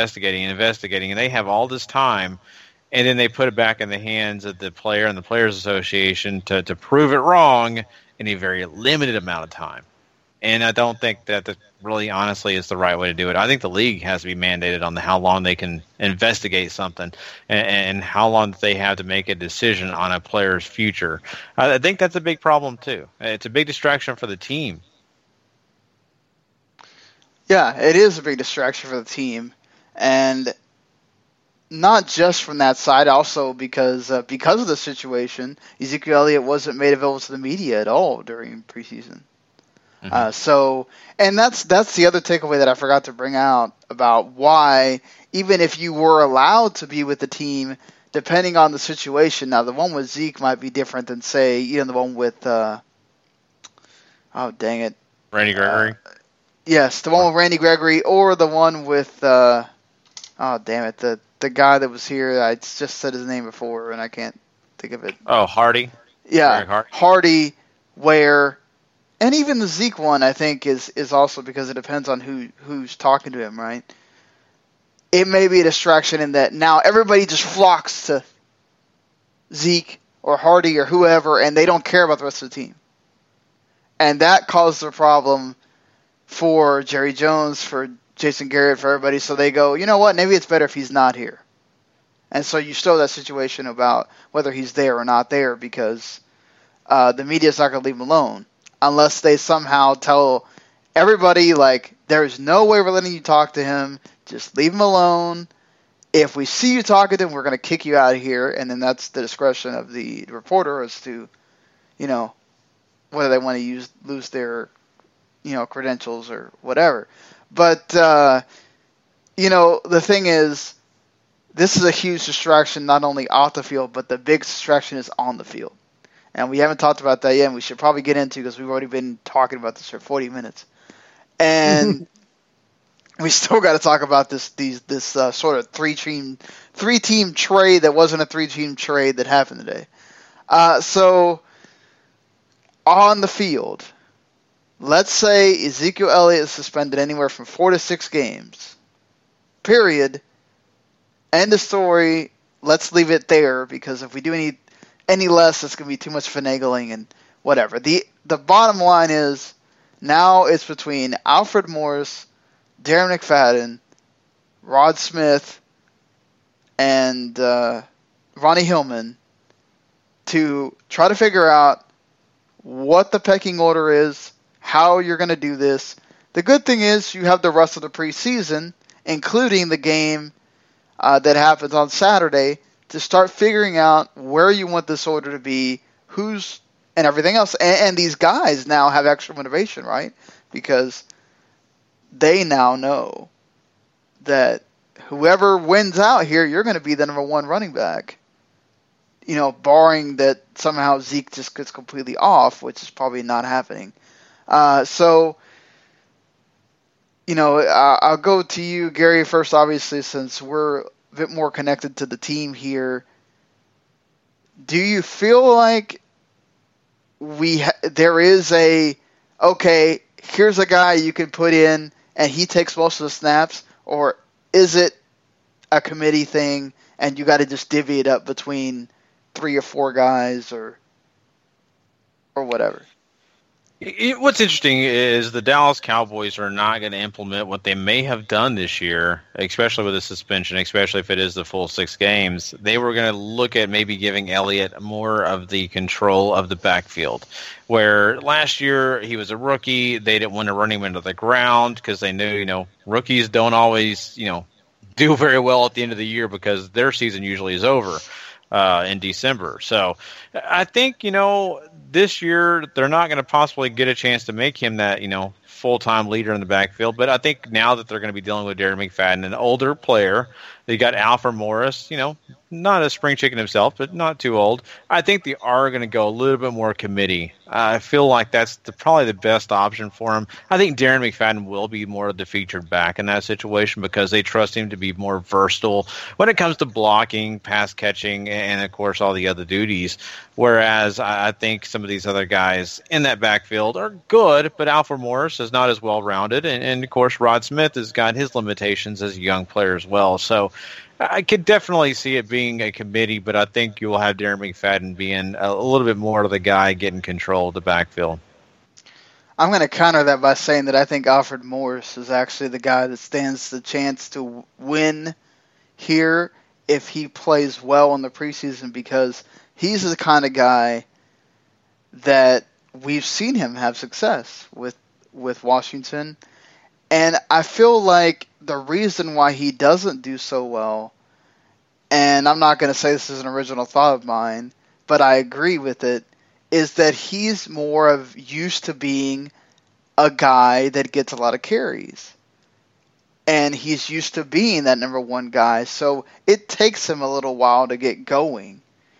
Speaker 6: they have all this time, and then they put it back in the hands of the player and the Players Association to prove it wrong in a very limited amount of time. And I don't think that really, honestly, is the right way to do it. I think the league has to be mandated on how long they can investigate something and how long they have to make a decision on a player's future. I think that's a big problem, too. It's a big distraction for the team.
Speaker 5: Yeah, it is a big distraction for the team. And not just from that side, also because of the situation, Ezekiel Elliott wasn't made available to the media at all during preseason. And that's the other takeaway that I forgot to bring out about why, even if you were allowed to be with the team, depending on the situation. Now, the one with Zeke might be different than, say, the one with, Randy
Speaker 6: Gregory.
Speaker 5: Yes, the one with Randy Gregory, or the one with, the guy that was here. I just said his name before, and I can't think of it.
Speaker 6: Oh, Hardy.
Speaker 5: Yeah, Hardy, where. And even the Zeke one, I think, is also because it depends on who's talking to him, right? It may be a distraction in that now everybody just flocks to Zeke or Hardy or whoever, and they don't care about the rest of the team. And that caused a problem for Jerry Jones, for Jason Garrett, for everybody. So they go, you know what, maybe it's better if he's not here. And so you still have that situation about whether he's there or not there because the media's not going to leave him alone. Unless they somehow tell everybody, like, there's no way we're letting you talk to him. Just leave him alone. If we see you talking to him, we're going to kick you out of here. And then that's the discretion of the reporter as to, whether they want to lose their, credentials or whatever. But, the thing is, this is a huge distraction not only off the field, but the big distraction is on the field. And we haven't talked about that yet, and we should probably get into because we've already been talking about this for 40 minutes. And we still got to talk about this sort of three-team trade that wasn't a three-team trade that happened today. So, on the field, let's say Ezekiel Elliott is suspended anywhere from 4 to 6 games. Period. End of story. Let's leave it there because if we do any less, it's going to be too much finagling and whatever. The bottom line is now it's between Alfred Morris, Darren McFadden, Rod Smith, and Ronnie Hillman to try to figure out what the pecking order is, how you're going to do this. The good thing is you have the rest of the preseason, including the game that happens on Saturday, to start figuring out where you want this order to be, who's, and everything else. And these guys now have extra motivation, right? Because they now know that whoever wins out here, you're going to be the number one running back. barring that somehow Zeke just gets completely off, which is probably not happening. I'll go to you, Gary, first, obviously, since we're a bit more connected to the team here. Do you feel like there is okay, here's a guy you can put in and he takes most of the snaps, or is it a committee thing and you got to just divvy it up between 3 or 4 guys or whatever?
Speaker 6: What's interesting is the Dallas Cowboys are not going to implement what they may have done this year, especially with the suspension, especially if it is the full 6 games. They were going to look at maybe giving Elliott more of the control of the backfield, where last year he was a rookie. They didn't want to run him into the ground because they knew, rookies don't always, do very well at the end of the year because their season usually is over in December. So I think, this year they're not going to possibly get a chance to make him that, full-time leader in the backfield. But I think now that they're going to be dealing with Darren McFadden, an older player, they got Alfred Morris, not a spring chicken himself, but not too old. I think they are going to go a little bit more committee. I feel like that's probably the best option for him. I think Darren McFadden will be more of the featured back in that situation because they trust him to be more versatile when it comes to blocking, pass catching, and, of course, all the other duties. Whereas I think some of these other guys in that backfield are good, but Alfred Morris is not as well-rounded. And of course, Rod Smith has got his limitations as a young player as well. So I could definitely see it being a committee, but I think you will have Darren McFadden being a little bit more of the guy getting control of the backfield.
Speaker 5: I'm going to counter that by saying that I think Alfred Morris is actually the guy that stands the chance to win here if he plays well in the preseason, because he's the kind of guy that we've seen him have success with Washington. And I feel like the reason why he doesn't do so well, and I'm not going to say this is an original thought of mine, but I agree with it, is that he's more of used to being a guy that gets a lot of carries. And he's used to being that number 1 guy, so it takes him a little while to get going.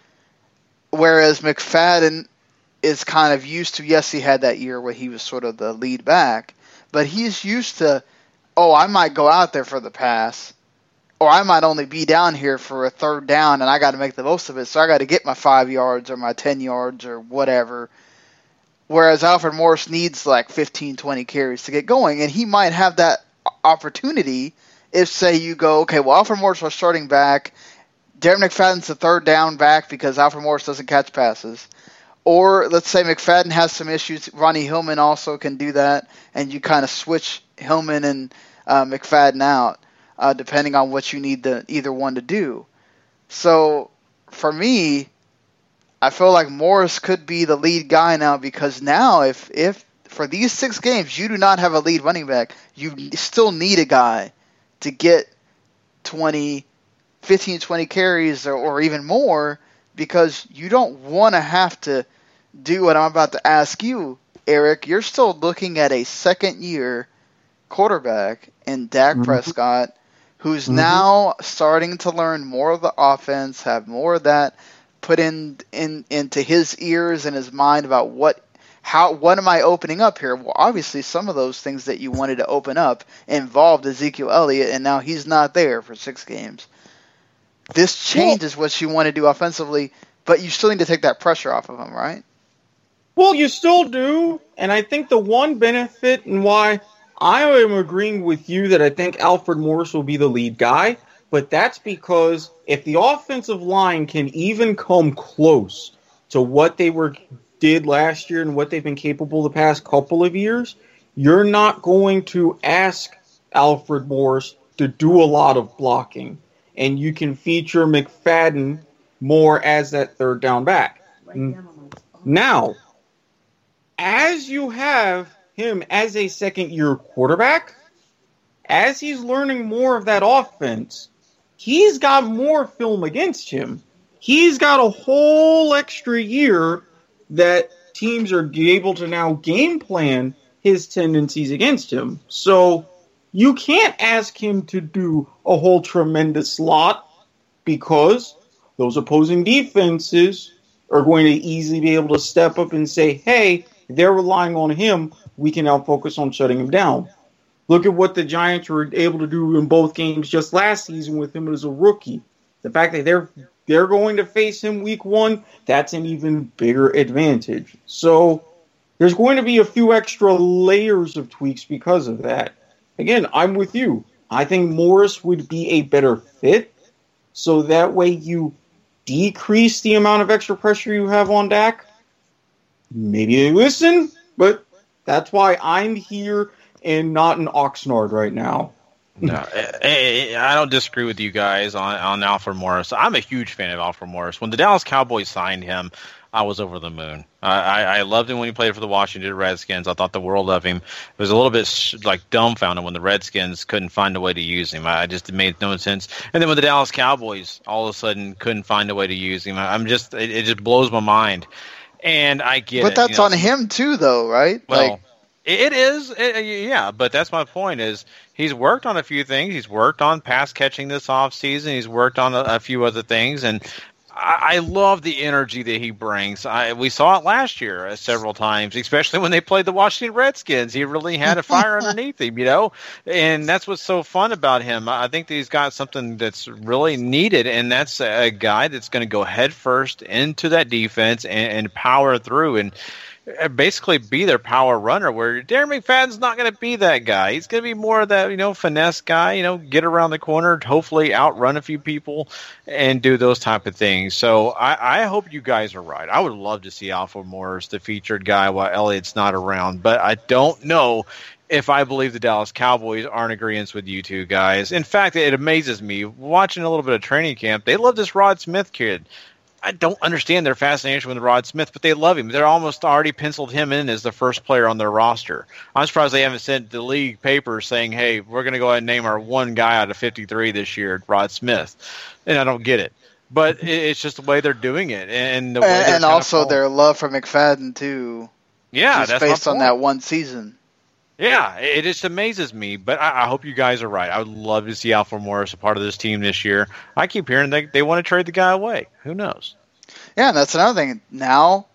Speaker 5: Whereas McFadden is kind of used to, yes, he had that year where he was sort of the lead back, but he's used to, I might go out there for the pass, or I might only be down here for a 3rd down, and I got to make the most of it, so I got to get my 5 yards or my 10 yards or whatever. Whereas Alfred Morris needs like 15, 20 carries to get going, and he might have that opportunity if, say, you go, okay, well, Alfred Morris was starting back, Darren McFadden's the 3rd down back because Alfred Morris doesn't catch passes. Or let's say McFadden has some issues. Ronnie Hillman also can do that, and you kind of switch Hillman and McFadden out depending on what you need either one to do. So for me, I feel like Morris could be the lead guy now, because now if for these 6 games you do not have a lead running back, you still need a guy to get 15, 20 carries or even more, because you don't want to have to do what I'm about to ask you, Eric. You're still looking at a second-year quarterback in Dak Prescott, who's now starting to learn more of the offense, have more of that put into his ears and his mind about what am I opening up here? Well, obviously some of those things that you wanted to open up involved Ezekiel Elliott, and now he's not there for 6 games. This changes what you want to do offensively, but you still need to take that pressure off of him, right?
Speaker 7: Well, you still do, and I think the one benefit and why I am agreeing with you that I think Alfred Morris will be the lead guy, but that's because if the offensive line can even come close to what they did last year and what they've been capable the past couple of years, you're not going to ask Alfred Morris to do a lot of blocking, and you can feature McFadden more as that 3rd down back. Now, as you have him as a second-year quarterback, as he's learning more of that offense, he's got more film against him. He's got a whole extra year that teams are able to now game plan his tendencies against him. So you can't ask him to do a whole tremendous lot, because those opposing defenses are going to easily be able to step up and say, hey, they're relying on him. We can now focus on shutting him down. Look at what the Giants were able to do in both games just last season with him as a rookie. The fact that they're going to face him week 1, that's an even bigger advantage. So there's going to be a few extra layers of tweaks because of that. Again, I'm with you. I think Morris would be a better fit, so that way you decrease the amount of extra pressure you have on Dak. Maybe they listen, but that's why I'm here and not in Oxnard right now.
Speaker 6: No, I don't disagree with you guys on Alfred Morris. I'm a huge fan of Alfred Morris. When the Dallas Cowboys signed him, I was over the moon. I loved him when he played for the Washington Redskins. I thought the world of him. It was a little bit dumbfounded when the Redskins couldn't find a way to use him. It made no sense. And then when the Dallas Cowboys all of a sudden couldn't find a way to use him, it just blows my mind. And I get it.
Speaker 5: But that's on him too, though, right?
Speaker 6: Well, it is, yeah, but that's my point is he's worked on a few things. He's worked on pass catching this offseason. He's worked on a few other things, and I love the energy that he brings. We saw it last year several times, especially when they played the Washington Redskins. He really had a fire underneath him, and that's what's so fun about him. I think that he's got something that's really needed, and that's a guy that's going to go head first into that defense and power through and basically be their power runner, where Darren McFadden's not going to be that guy. He's going to be more of that, finesse guy, get around the corner, hopefully outrun a few people and do those type of things. So I hope you guys are right. I would love to see Alfred Morris, the featured guy, while Elliott's not around, but I don't know if I believe the Dallas Cowboys aren't in agreement with you two guys. In fact, it amazes me watching a little bit of training camp. They love this Rod Smith kid. I don't understand their fascination with Rod Smith, but they love him. They're almost already penciled him in as the first player on their roster. I'm surprised they haven't sent the league papers saying, hey, we're going to go ahead and name our one guy out of 53 this year, Rod Smith. And I don't get it. But it's just the way they're doing it. And the way
Speaker 5: and also their love for McFadden, too.
Speaker 6: Yeah,
Speaker 5: that's based on that one season.
Speaker 6: Yeah, it just amazes me, but I hope you guys are right. I would love to see Alfred Morris a part of this team this year. I keep hearing they want to trade the guy away. Who knows?
Speaker 5: Yeah, and that's another thing. Now,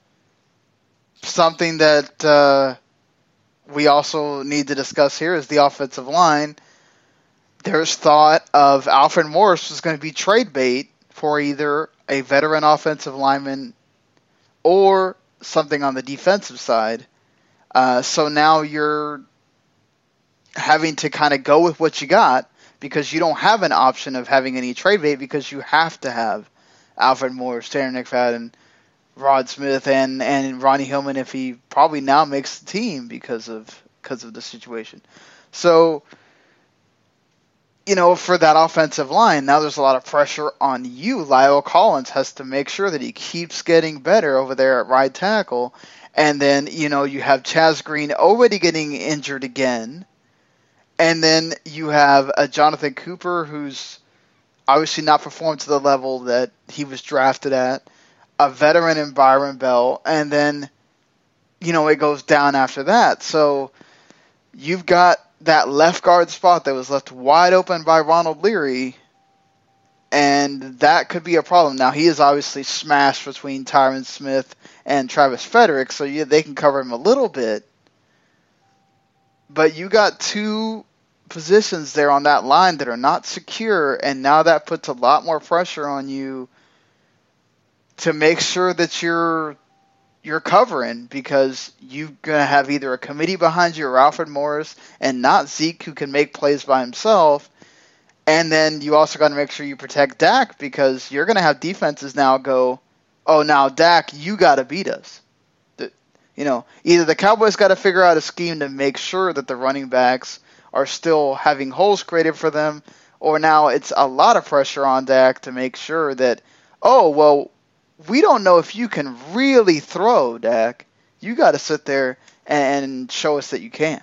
Speaker 5: something that we also need to discuss here is the offensive line. There's thought of Alfred Morris was going to be trade bait for either a veteran offensive lineman or something on the defensive side. So now you're having to kind of go with what you got because you don't have an option of having any trade bait because you have to have Alfred Morris, Darren McFadden, Rod Smith, and Ronnie Hillman if he probably now makes the team because of the situation. So, for that offensive line, now there's a lot of pressure on you. Lyle Collins has to make sure that he keeps getting better over there at right tackle. And then, you have Chaz Green already getting injured again. And then you have a Jonathan Cooper who's obviously not performed to the level that he was drafted at. A veteran in Byron Bell. And then, it goes down after that. So you've got that left guard spot that was left wide open by Ronald Leary. And that could be a problem. Now, he is obviously smashed between Tyron Smith and Travis Frederick, so they can cover him a little bit. But you got two positions there on that line that are not secure, and now that puts a lot more pressure on you to make sure that you're covering, because you're going to have either a committee behind you or Alfred Morris and not Zeke, who can make plays by himself. And then you also got to make sure you protect Dak, because you're going to have defenses now go, oh, now Dak, you got to beat us. Either the Cowboys got to figure out a scheme to make sure that the running backs are still having holes created for them, or now it's a lot of pressure on Dak to make sure that, oh, well, we don't know if you can really throw, Dak. You got to sit there and show us that you can.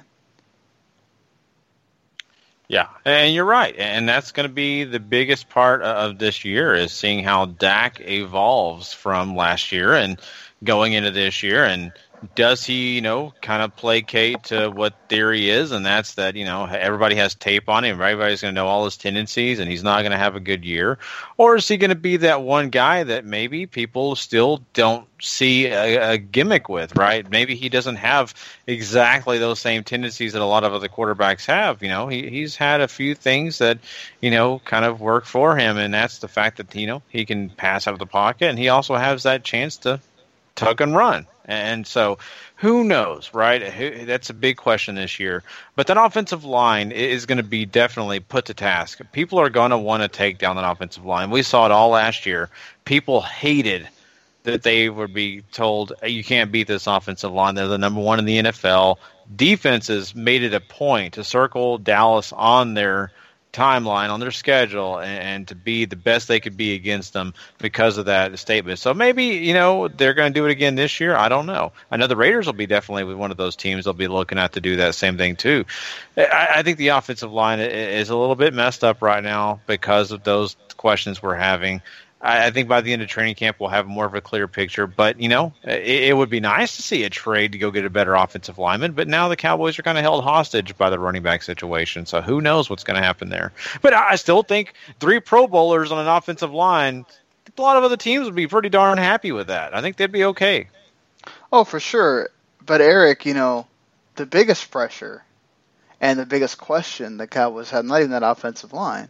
Speaker 6: Yeah, and you're right. And that's going to be the biggest part of this year, is seeing how Dak evolves from last year and going into this year. And does he, kind of placate to what theory is, and that's that, everybody has tape on him, everybody's going to know all his tendencies, and he's not going to have a good year? Or is he going to be that one guy that maybe people still don't see a gimmick with, right? Maybe he doesn't have exactly those same tendencies that a lot of other quarterbacks have. He's had a few things that, kind of work for him, and that's the fact that, he can pass out of the pocket, and he also has that chance to tuck and run. And so who knows, right? That's a big question this year. But that offensive line is going to be definitely put to task. People are going to want to take down that offensive line. We saw it all last year. People hated that they would be told, you can't beat this offensive line. They're the number one in the NFL. Defenses made it a point to circle Dallas on their timeline, on their schedule, and to be the best they could be against them because of that statement. So maybe, they're going to do it again this year. I don't know. I know the Raiders will be definitely one of those teams they'll be looking at to do that same thing too. I think the offensive line is a little bit messed up right now because of those questions we're having. I think by the end of training camp, we'll have more of a clear picture. But, it would be nice to see a trade to go get a better offensive lineman. But now the Cowboys are kind of held hostage by the running back situation. So who knows what's going to happen there. But I still think 3 Pro Bowlers on an offensive line, a lot of other teams would be pretty darn happy with that. I think they'd be okay.
Speaker 5: Oh, for sure. But, Eric, the biggest pressure and the biggest question the Cowboys have, not even that offensive line,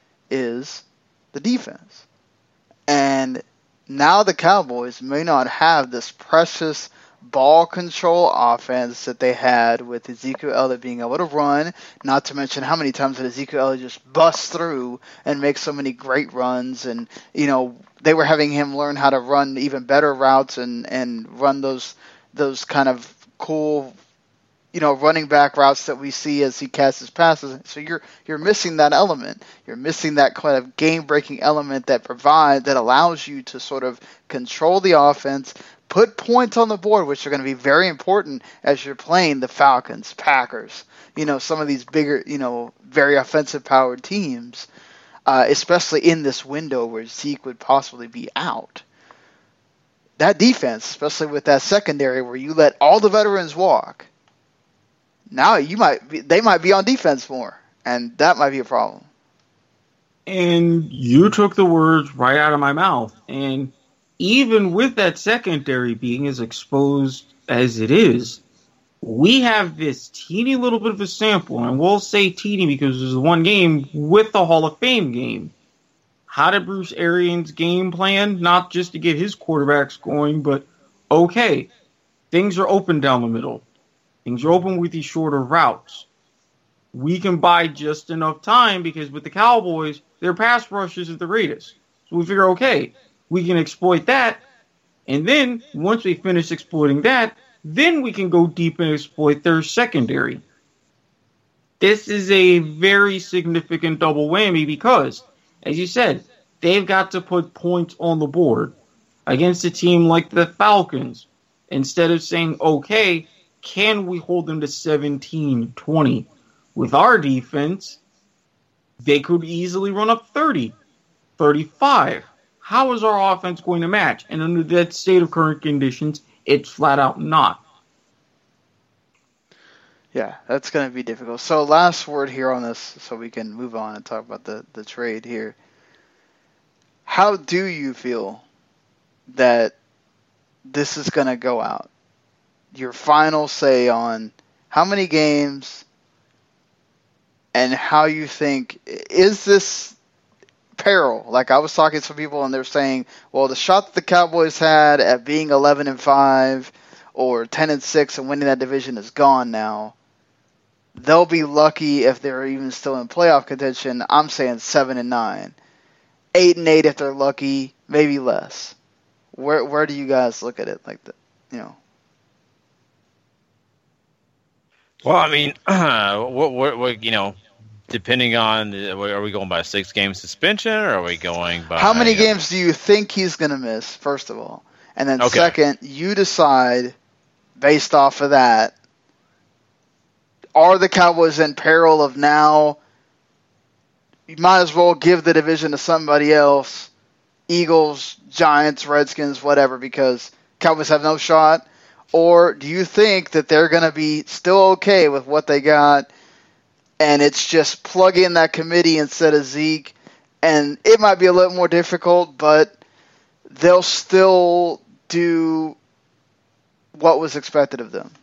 Speaker 5: is the defense. And now the Cowboys may not have this precious ball control offense that they had with Ezekiel Elliott being able to run, not to mention how many times that Ezekiel Elliott just busts through and makes so many great runs. And, they were having him learn how to run even better routes and run those kind of cool, running back routes that we see as he casts his passes. So you're missing that element. You're missing that kind of game-breaking element that allows you to sort of control the offense, put points on the board, which are going to be very important as you're playing the Falcons, Packers, some of these bigger, very offensive-powered teams, especially in this window where Zeke would possibly be out. That defense, especially with that secondary where you let all the veterans walk, now they might be on defense more, and that might be a problem.
Speaker 7: And you took the words right out of my mouth. And even with that secondary being as exposed as it is, we have this teeny little bit of a sample, and we'll say teeny because there's one game with the Hall of Fame game. How did Bruce Arians game plan? Not just to get his quarterbacks going, but okay, things are open down the middle. Things are open with these shorter routes. We can buy just enough time because with the Cowboys, their pass rush is at the Raiders. So we figure, okay, we can exploit that. And then once we finish exploiting that, then we can go deep and exploit their secondary. This is a very significant double whammy because, as you said, they've got to put points on the board against a team like the Falcons. Instead of saying, okay, can we hold them to 17-20? With our defense, they could easily run up 30, 35. How is our offense going to match? And under that state of current conditions, it's flat out not.
Speaker 5: Yeah, that's going to be difficult. So last word here on this so we can move on and talk about the trade here. How do you feel that this is going to go out? Your final say on how many games and how you think, is this peril? Like I was talking to some people and they're saying, well, the shot that the Cowboys had at being 11-5 or 10-6 and winning that division is gone now. They'll be lucky if they're even still in playoff contention. I'm saying 7-9, 8-8 if they're lucky, maybe less. Where do you guys look at it like that?
Speaker 6: Well, I mean, what depending on, are we going by a 6-game suspension or are we going by...
Speaker 5: How many games do you think he's going to miss, first of all? And then second, you decide, based off of that, are the Cowboys in peril of now, you might as well give the division to somebody else, Eagles, Giants, Redskins, whatever, because Cowboys have no shot? Or do you think that they're going to be still okay with what they got, and it's just plug in that committee instead of Zeke, and it might be a little more difficult, but they'll still do what was expected of them?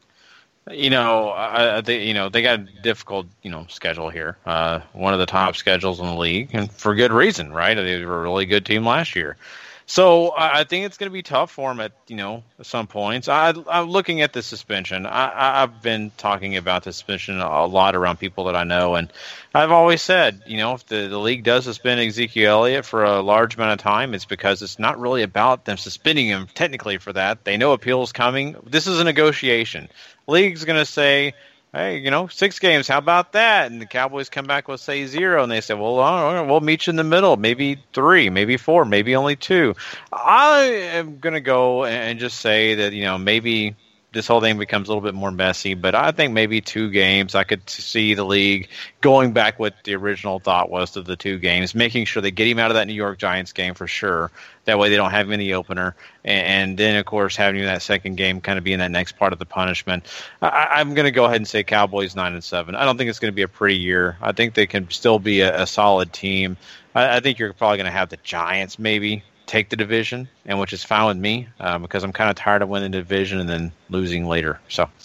Speaker 6: I think they got a difficult schedule here. One of the top schedules in the league, and for good reason, right? They were a really good team last year. So I think it's going to be tough for them at some points. I'm looking at the suspension. I've been talking about the suspension a lot around people that I know, and I've always said, if the league does suspend Ezekiel Elliott for a large amount of time, it's because it's not really about them suspending him technically for that. They know appeal is coming. This is a negotiation. League's going to say, hey, 6 games, how about that? And the Cowboys come back with, say, 0, and they say, well, all right, we'll meet you in the middle, maybe 3, maybe 4, maybe only 2. I am going to go and just say that, maybe this whole thing becomes a little bit more messy, but I think maybe 2 games. I could see the league going back what the original thought was to the 2 games, making sure they get him out of that New York Giants game for sure. That way they don't have him in the opener. And then, of course, having that second game kind of being that next part of the punishment. I'm going to go ahead and say Cowboys 9-7. I don't think it's going to be a pretty year. I think they can still be a solid team. I think you're probably going to have the Giants maybe take the division, and which is fine with me because I'm kind of tired of winning the division and then losing later.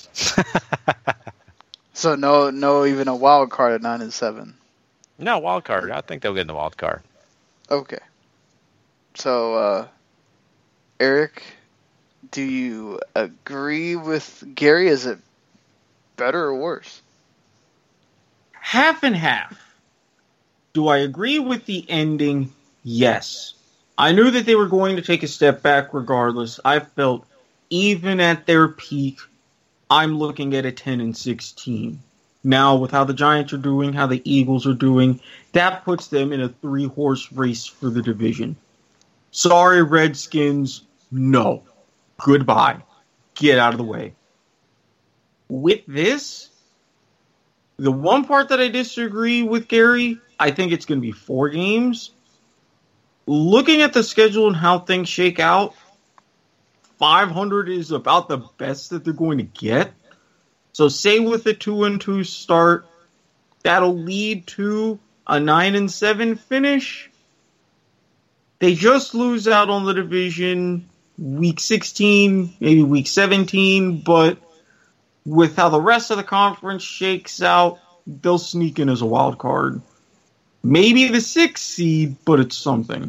Speaker 5: So no, even a wild card at 9-7.
Speaker 6: No wild card. I think they'll get in the wild card.
Speaker 5: Okay. So, Eric, do you agree with Gary? Is it better or worse?
Speaker 7: Half and half. Do I agree with the ending? Yes. I knew that they were going to take a step back regardless. I felt even at their peak, I'm looking at a 10-16. Now, with how the Giants are doing, how the Eagles are doing, that puts them in a 3-horse race for the division. Sorry, Redskins, no. Goodbye. Get out of the way. With this, the one part that I disagree with Gary, I think it's going to be 4 games. Looking at the schedule and how things shake out, 500 is about the best that they're going to get. So say with a 2-2 start, that'll lead to a 9-7 finish. They just lose out on the division week 16, maybe week 17, but with how the rest of the conference shakes out, they'll sneak in as a wild card. Maybe the 6th seed, but it's something.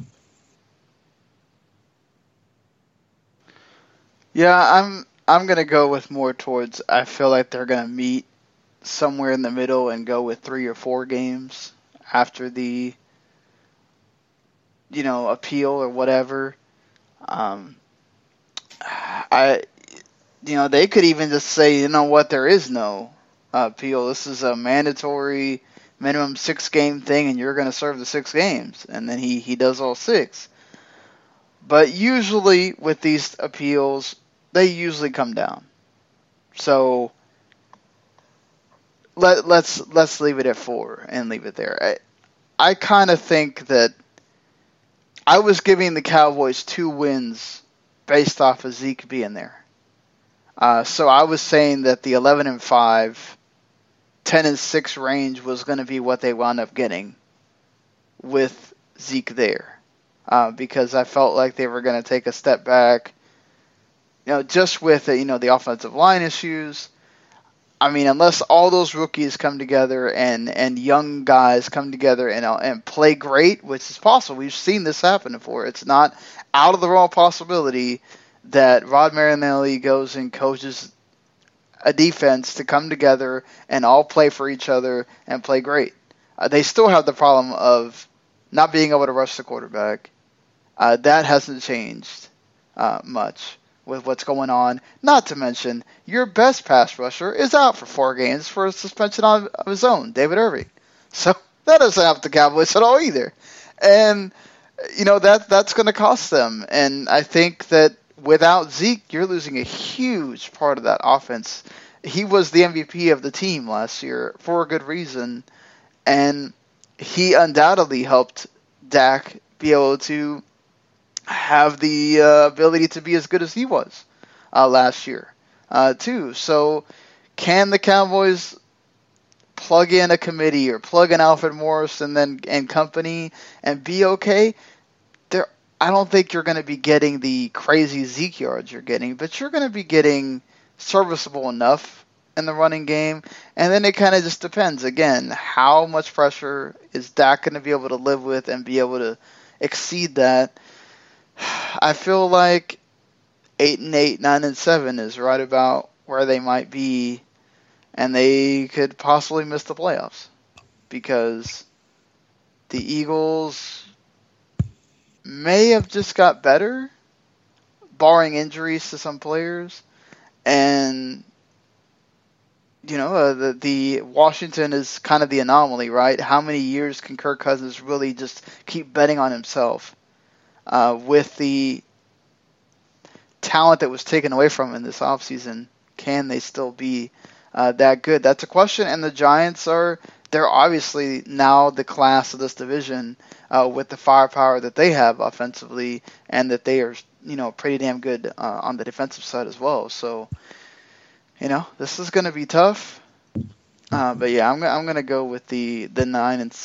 Speaker 5: Yeah, I'm gonna go with more towards. I feel like they're gonna meet somewhere in the middle and go with 3 or 4 games after the appeal or whatever. They could even just say, there is no appeal. This is a mandatory minimum 6-game thing, and you're going to serve the 6 games. And then he does all 6. But usually with these appeals, they usually come down. So let's leave it at 4 and leave it there. I kind of think that I was giving the Cowboys 2 wins based off of Zeke being there. So I was saying that the 11-5, 10-6 range was going to be what they wound up getting with Zeke there. Because I felt like they were going to take a step back, just with the offensive line issues. I mean, unless all those rookies come together and young guys come together and play great, which is possible. We've seen this happen before. It's not out of the realm of possibility that Rod Marinelli goes and coaches a defense to come together and all play for each other and play great. They still have the problem of not being able to rush the quarterback. That hasn't changed much with what's going on. Not to mention, your best pass rusher is out for 4 games for a suspension of his own, David Irving. So that doesn't help the Cowboys at all either. And, that's going to cost them. And I think that without Zeke, you're losing a huge part of that offense. He was the MVP of the team last year for a good reason. And he undoubtedly helped Dak be able to have the ability to be as good as he was. last year, too. So can the Cowboys plug in a committee or plug in Alfred Morris and company and be okay? I don't think you're going to be getting the crazy Zeke yards you're getting, but you're going to be getting serviceable enough in the running game. And then it kind of just depends, again, how much pressure is Dak going to be able to live with and be able to exceed that. I feel like 8-8, 9-7 is right about where they might be, and they could possibly miss the playoffs because the Eagles may have just got better, barring injuries to some players, and the Washington is kind of the anomaly, right? How many years can Kirk Cousins really just keep betting on himself with the talent that was taken away from him in this offseason? Can they still be that good? That's a question. And the Giants they're obviously now the class of this division with the firepower that they have offensively, and that they are pretty damn good on the defensive side as well. So this is going to be tough. But yeah, I'm going to go with the 9 and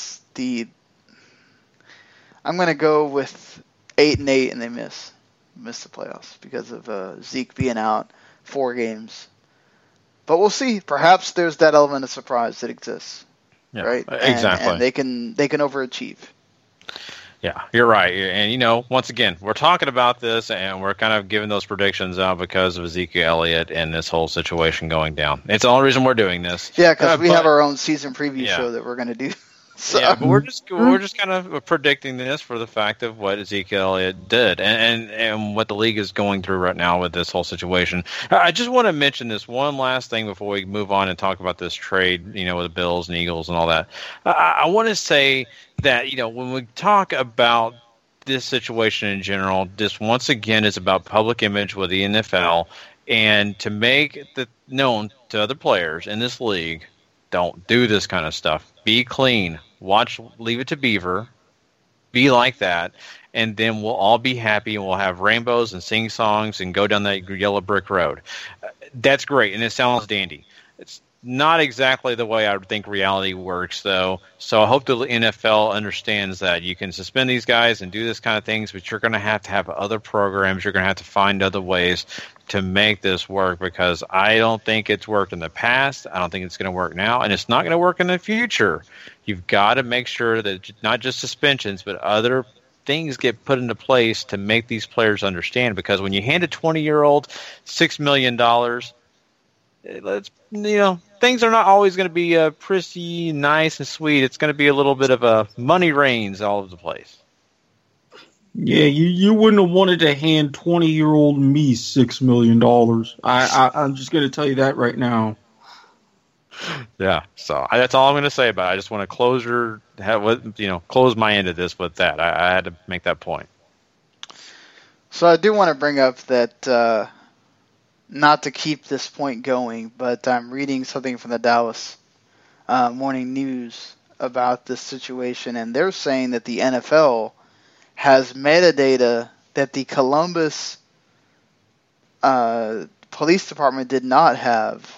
Speaker 5: I'm going to go with 8-8, and they miss the playoffs because of Zeke being out 4 games. But we'll see. Perhaps there's that element of surprise that exists, right?
Speaker 6: Exactly.
Speaker 5: And they can overachieve.
Speaker 6: Yeah, you're right. And, once again, we're talking about this, and we're kind of giving those predictions out because of Ezekiel Elliott and this whole situation going down. It's the only reason we're doing this.
Speaker 5: Yeah, because we have our own season preview show that we're going to do. So.
Speaker 6: Yeah, but we're just kind of predicting this for the fact of what Ezekiel Elliott did and what the league is going through right now with this whole situation. I just want to mention this one last thing before we move on and talk about this trade, with the Bills and Eagles and all that. I want to say that, when we talk about this situation in general, this once again is about public image with the NFL, and to make it known to other players in this league, don't do this kind of stuff. Be clean. Leave it to Beaver. Be like that. And then we'll all be happy, and we'll have rainbows and sing songs and go down that yellow brick road. That's great, and it sounds dandy. It's not exactly the way I would think reality works, though. So I hope the NFL understands that you can suspend these guys and do this kind of things, but you're going to have other programs. You're going to have to find other ways to make this work, because I don't think it's worked in the past. I don't think it's going to work now, and it's not going to work in the future. You've got to make sure that not just suspensions, but other things get put into place to make these players understand, because when you hand a 20-year-old $6 million, things are not always going to be pretty nice and sweet. It's going to be a little bit of a money reigns all over the place.
Speaker 7: Yeah, you wouldn't have wanted to hand 20-year-old me $6 million. I'm just going to tell you that right now.
Speaker 6: Yeah, so that's all I'm going to say about it. I just want to close my end of this with that. I had to make that point.
Speaker 5: So I do want to bring up that, not to keep this point going, but I'm reading something from the Dallas Morning News about this situation, and they're saying that the NFL has metadata that the Columbus police department did not have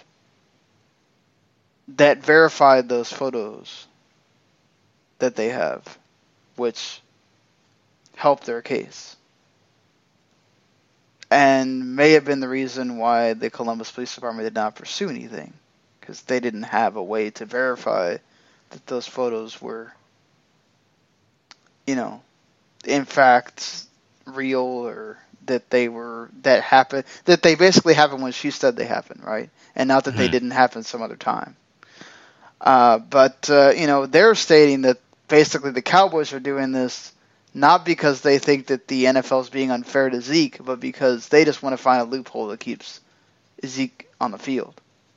Speaker 5: that verified those photos that they have, which helped their case. And may have been the reason why the Columbus Police Department did not pursue anything, because they didn't have a way to verify that those photos were, in fact, real, or that they basically happened when she said they happened, right? And not that they didn't happen some other time. But they're stating that basically the Cowboys are doing this not because they think that the NFL is being unfair to Zeke, but because they just want to find a loophole that keeps Zeke on the field.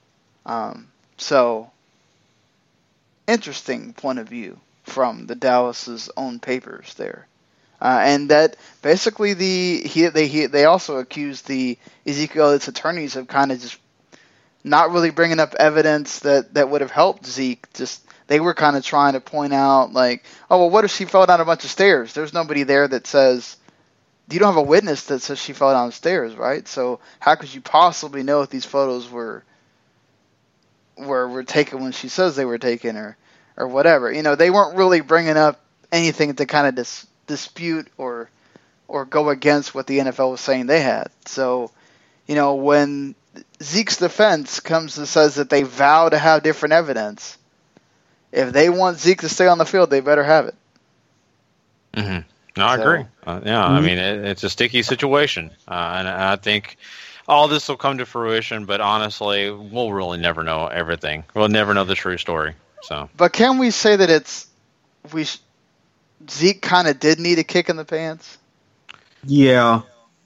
Speaker 5: So, interesting point of view from the Dallas's own papers there. And that basically they also accused the Ezekiel Elliott's attorneys of kind of just not really bringing up evidence that would have helped Zeke. Just they were kind of trying to point out, like, oh, well, what if she fell down a bunch of stairs? There's nobody there that says you don't have a witness that says she fell downstairs, right? So how could you possibly know if these photos were taken when she says they were taken, or whatever? They weren't really bringing up anything to kind of dispute or go against what the NFL was saying they had. So, when Zeke's defense comes and says that they vow to have different evidence, if they want Zeke to stay on the field, they better have it.
Speaker 6: Mm-hmm. No, I agree. I mean, it's a sticky situation, and I think all this will come to fruition. But honestly, we'll really never know everything. We'll never know the true story. So,
Speaker 5: but can we say that Zeke kind of did need a kick in the pants?
Speaker 7: Yeah,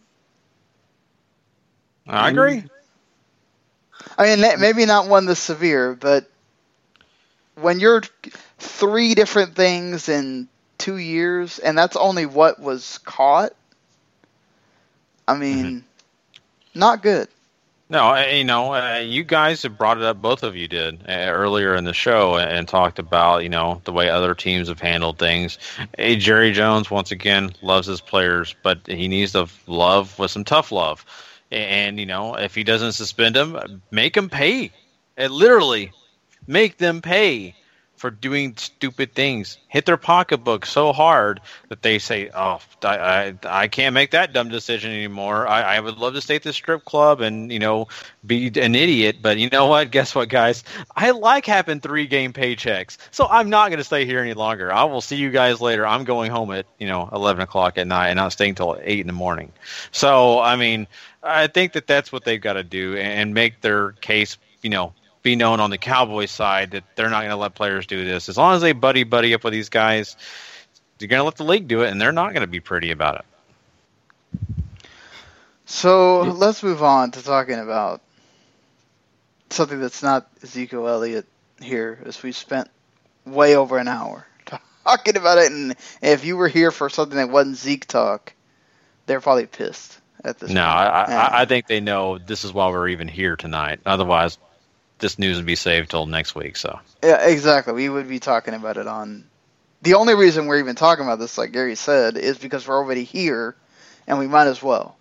Speaker 6: I agree.
Speaker 5: I mean, maybe not one this severe, but when you're 3 different things in 2 years, and that's only what was caught, I mean, not good.
Speaker 6: No, you guys have brought it up, both of you did, earlier in the show, and talked about, the way other teams have handled things. Hey, Jerry Jones, once again, loves his players, but he needs to love with some tough love. And, if he doesn't suspend them, make them pay. Literally, make them pay for doing stupid things. Hit their pocketbook so hard that they say, oh, I can't make that dumb decision anymore. I would love to stay at the strip club and, be an idiot. But you know what? Guess what, guys? I like having 3-game paychecks. So I'm not going to stay here any longer. I will see you guys later. I'm going home at, 11 o'clock at night and not staying until 8 in the morning. So, I mean, I think that's what they've got to do and make their case, be known on the Cowboys side that they're not going to let players do this. As long as they buddy up with these guys, they're going to let the league do it, and they're not going to be pretty about it.
Speaker 5: So let's move on to talking about something that's not Ezekiel Elliott here, as we spent way over an hour talking about it. And if you were here for something that wasn't Zeke talk, they're probably pissed at this point.
Speaker 6: I think they know this is why we're even here tonight. Otherwise, this news would be saved till next week. So
Speaker 5: yeah, exactly. We would be talking about it on. The only reason we're even talking about this, like Gary said, is because we're already here, and we might as well.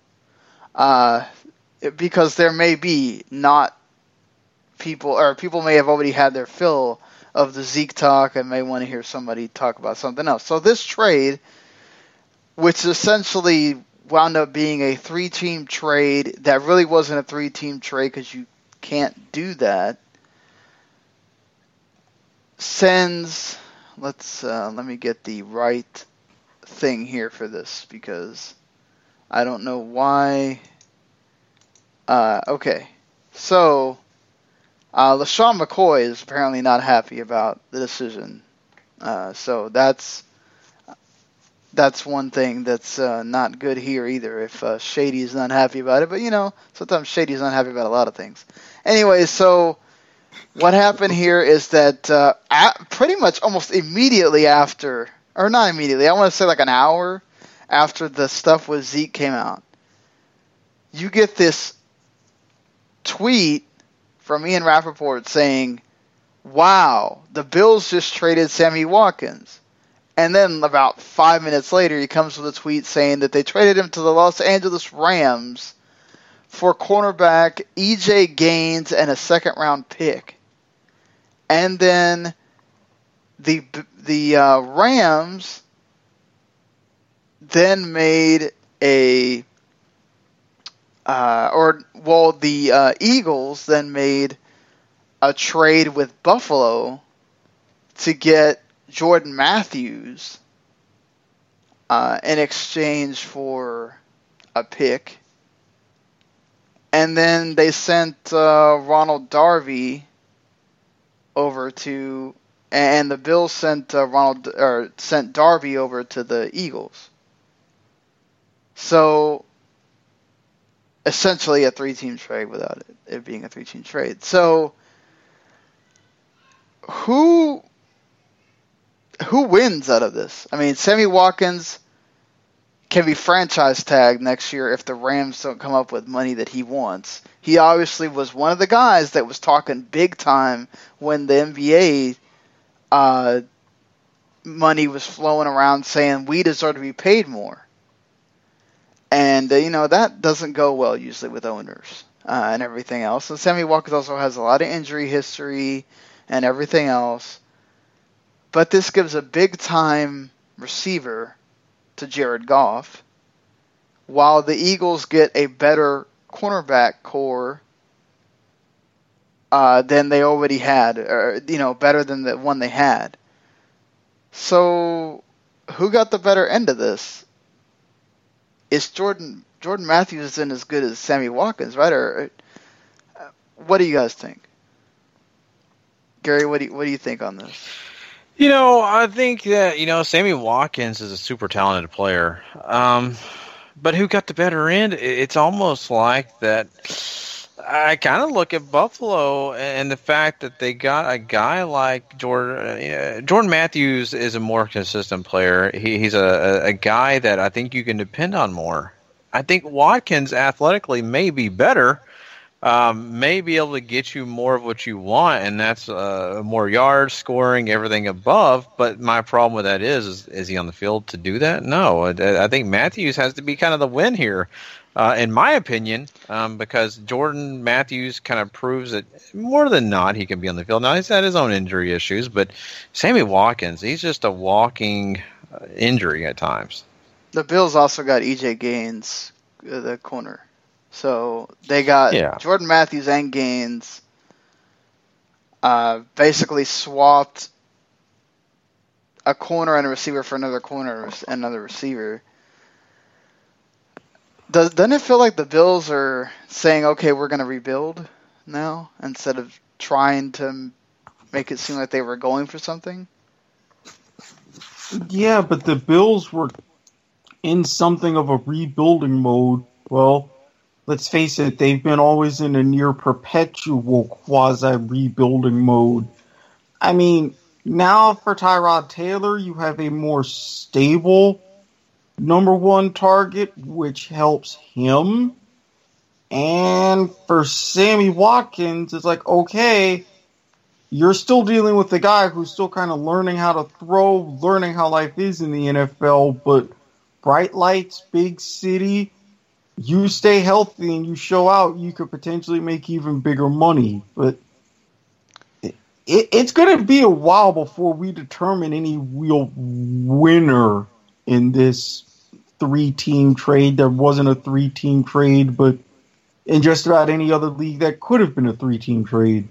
Speaker 5: Because there may be not people, or people may have already had their fill of the Zeke talk and may want to hear somebody talk about something else. So this trade, which essentially wound up being a 3-team trade that really wasn't a 3-team trade because you can't do that, sends, let me get the right thing here for this because I don't know why. Okay, so LaShawn McCoy is apparently not happy about the decision. So that's one thing that's not good here either, if Shady's not happy about it. But, sometimes Shady's not happy about a lot of things. Anyway, so what happened here is that pretty much almost immediately after, or not immediately, I want to say like an hour after the stuff with Zeke came out, you get this tweet from Ian Rappaport saying, wow, the Bills just traded Sammy Watkins. And then about 5 minutes later, he comes with a tweet saying that they traded him to the Los Angeles Rams for cornerback E.J. Gaines and a second-round pick. And then the Rams then made the Eagles then made a trade with Buffalo to get Jordan Matthews in exchange for a pick. And then they sent Ronald Darby over to, and the Bills sent sent Darby over to the Eagles. So essentially a 3-team trade without it being a 3-team trade. So who wins out of this? I mean, Sammy Watkins can be franchise tagged next year if the Rams don't come up with money that he wants. He obviously was one of the guys that was talking big time when the NBA money was flowing around saying we deserve to be paid more. And, that doesn't go well usually with owners and everything else. And Sammy Watkins also has a lot of injury history and everything else. But this gives a big-time receiver to Jared Goff, while the Eagles get a better cornerback core than they already had, or, better than the one they had. So, who got the better end of this? Is Jordan Matthews isn't as good as Sammy Watkins, right? Or what do you guys think? Gary, what do you think on this?
Speaker 6: I think that, Sammy Watkins is a super talented player. But who got the better end? It's almost like that. I kind of look at Buffalo and the fact that they got a guy like Jordan. Jordan Matthews is a more consistent player. He's a guy that I think you can depend on more. I think Watkins athletically may be better, may be able to get you more of what you want, and that's more yards, scoring, everything above. But my problem with that is he on the field to do that? No. I think Matthews has to be kind of the win here, in my opinion, because Jordan Matthews kind of proves that more than not he can be on the field. Now, he's had his own injury issues, but Sammy Watkins, he's just a walking injury at times.
Speaker 5: The Bills also got E.J. Gaines, the corner. So they got Jordan Matthews and Gaines basically swapped a corner and a receiver for another corner and another receiver. Doesn't it feel like the Bills are saying, okay, we're going to rebuild now instead of trying to make it seem like they were going for something?
Speaker 7: Yeah, but the Bills were in something of a rebuilding mode. Well, let's face it, they've been always in a near perpetual quasi-rebuilding mode. I mean, now for Tyrod Taylor, you have a more stable number one target, which helps him. And for Sammy Watkins, it's like, okay, you're still dealing with the guy who's still kind of learning how to throw, learning how life is in the NFL, but bright lights, big city, you stay healthy and you show out, you could potentially make even bigger money. But it's going to be a while before we determine any real winner in this 3-team trade. There wasn't a 3-team trade, but in just about any other league that could have been a 3-team trade.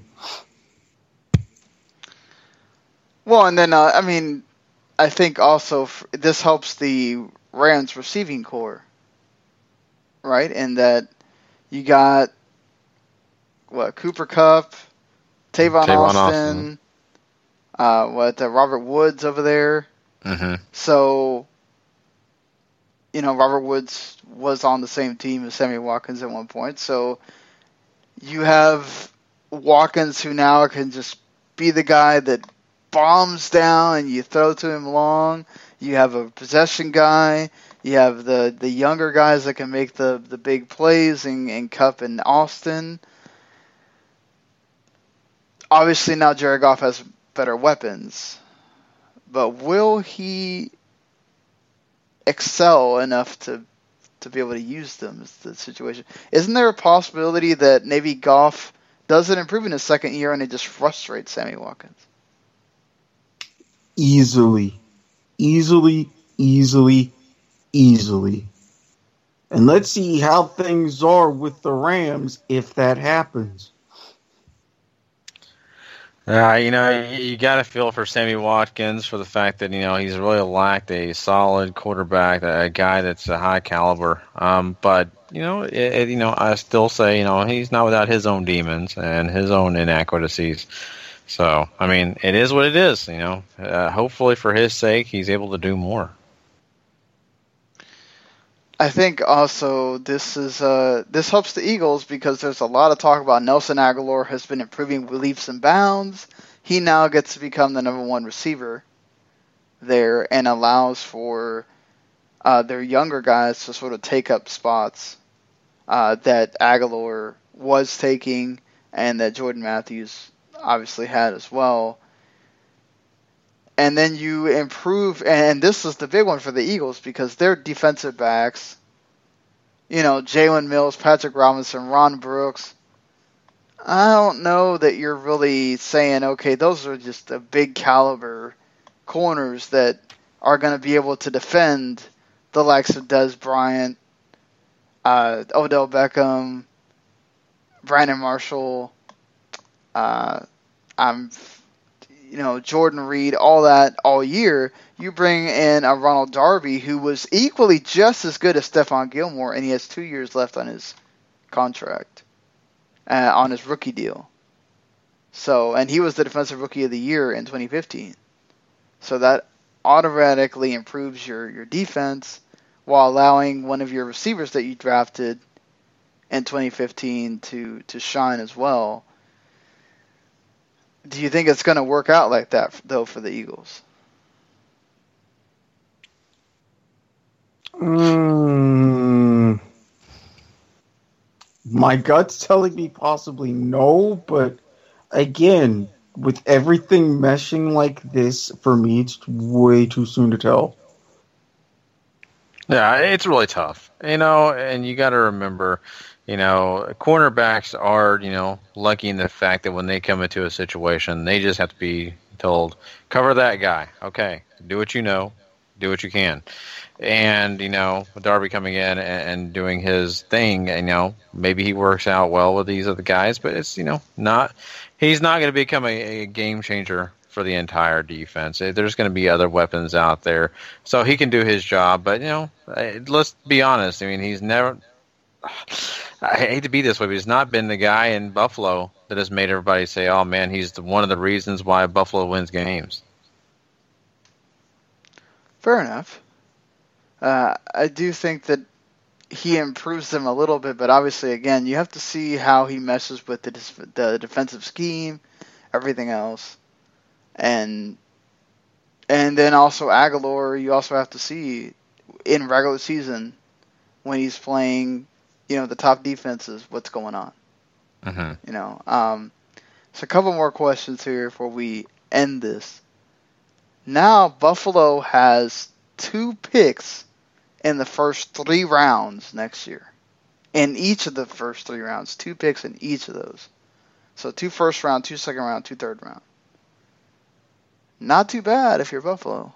Speaker 5: Well, and then, I think also this helps the Rams receiving core, right? In that you got, Cooper Kupp, Tavon Austin. Robert Woods over there.
Speaker 6: Mm-hmm.
Speaker 5: So, Robert Woods was on the same team as Sammy Watkins at one point. So you have Watkins who now can just be the guy that bombs down and you throw to him long. You have a possession guy. You have the younger guys that can make the big plays in Kupp and Austin. Obviously now Jared Goff has better weapons. But will he excel enough to be able to use them is the situation. Isn't there a possibility that maybe Goff doesn't improve in his second year and it just frustrates Sammy Watkins?
Speaker 7: Easily. And let's see how things are with the Rams if that happens.
Speaker 6: You got to feel for Sammy Watkins for the fact that, he's really lacked a solid quarterback, a guy that's a high caliber. But, I still say, he's not without his own demons and his own inadequacies. So, it is what it is, hopefully for his sake, he's able to do more.
Speaker 5: I think also this helps the Eagles because there's a lot of talk about Nelson Aguilar has been improving with leaps and bounds. He now gets to become the number one receiver there and allows for their younger guys to sort of take up spots that Aguilar was taking and that Jordan Matthews obviously had as well. And then you improve, and this is the big one for the Eagles because their defensive backs Jalen Mills, Patrick Robinson, Ron Brooks, I don't know that you're really saying, okay, those are just the big caliber corners that are going to be able to defend the likes of Des Bryant, Odell Beckham, Brandon Marshall, Jordan Reed, all that all year. You bring in a Ronald Darby who was equally just as good as Stephon Gilmore, and he has 2 years left on his contract, on his rookie deal. So, and he was the Defensive Rookie of the Year in 2015. So that automatically improves your defense while allowing one of your receivers that you drafted in 2015 to shine as well. Do you think it's going to work out like that, though, for the Eagles?
Speaker 7: My gut's telling me possibly no, but again, with everything meshing like this, for me, it's way too soon to tell.
Speaker 6: Yeah, it's really tough, and you got to remember, cornerbacks are, lucky in the fact that when they come into a situation, they just have to be told, cover that guy. Okay, do what you know, do what you can. And, with Darby coming in and doing his thing, maybe he works out well with these other guys, but it's, he's not going to become a game changer for the entire defense. There's going to be other weapons out there. So he can do his job, but, let's be honest. I mean, he's never, I hate to be this way, but he's not been the guy in Buffalo that has made everybody say, oh man, he's one of the reasons why Buffalo wins games.
Speaker 5: Fair enough. I do think that he improves them a little bit, but obviously, again, you have to see how he meshes with the defensive scheme, everything else, and then also Aguilar. You also have to see in regular season when he's playing, the top defenses, what's going on.
Speaker 6: Mm-hmm.
Speaker 5: So a couple more questions here before we end this. Now Buffalo has 2 picks in the first 3 rounds next year. In each of the first 3 rounds. 2 picks in each of those. So 2 first round, 2 second round, 2 third round. Not too bad if you're Buffalo.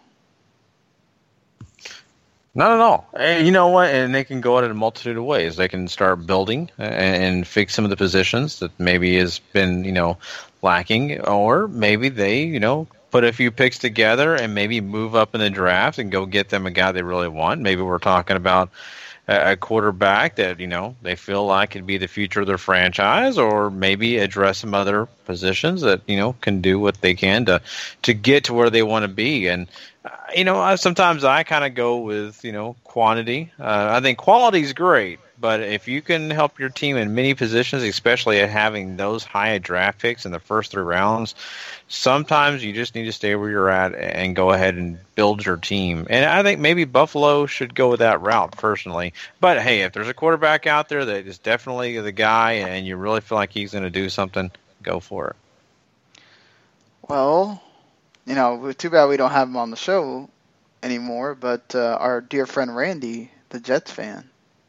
Speaker 6: Not at all. And you know what? And they can go at it a multitude of ways. They can start building and fix some of the positions that maybe has been, lacking. Or maybe they, put a few picks together and maybe move up in the draft and go get them a guy they really want. Maybe we're talking about a quarterback that, they feel like could be the future of their franchise, or maybe address some other positions that, can do what they can to get to where they want to be. And, sometimes I kind of go with, quantity. I think quality is great, but if you can help your team in many positions, especially at having those high draft picks in the first 3 rounds, sometimes you just need to stay where you're at and go ahead and build your team. And I think maybe Buffalo should go with that route personally. But hey, if there's a quarterback out there that is definitely the guy and you really feel like he's going to do something, go for it.
Speaker 5: Well, too bad we don't have him on the show anymore, but our dear friend Randy, the Jets fan,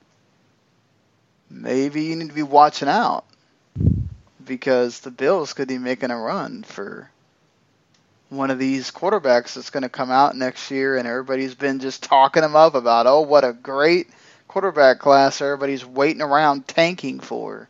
Speaker 5: maybe you need to be watching out, because the Bills could be making a run for one of these quarterbacks that's going to come out next year, and everybody's been just talking him up about, oh, what a great quarterback class everybody's waiting around tanking for.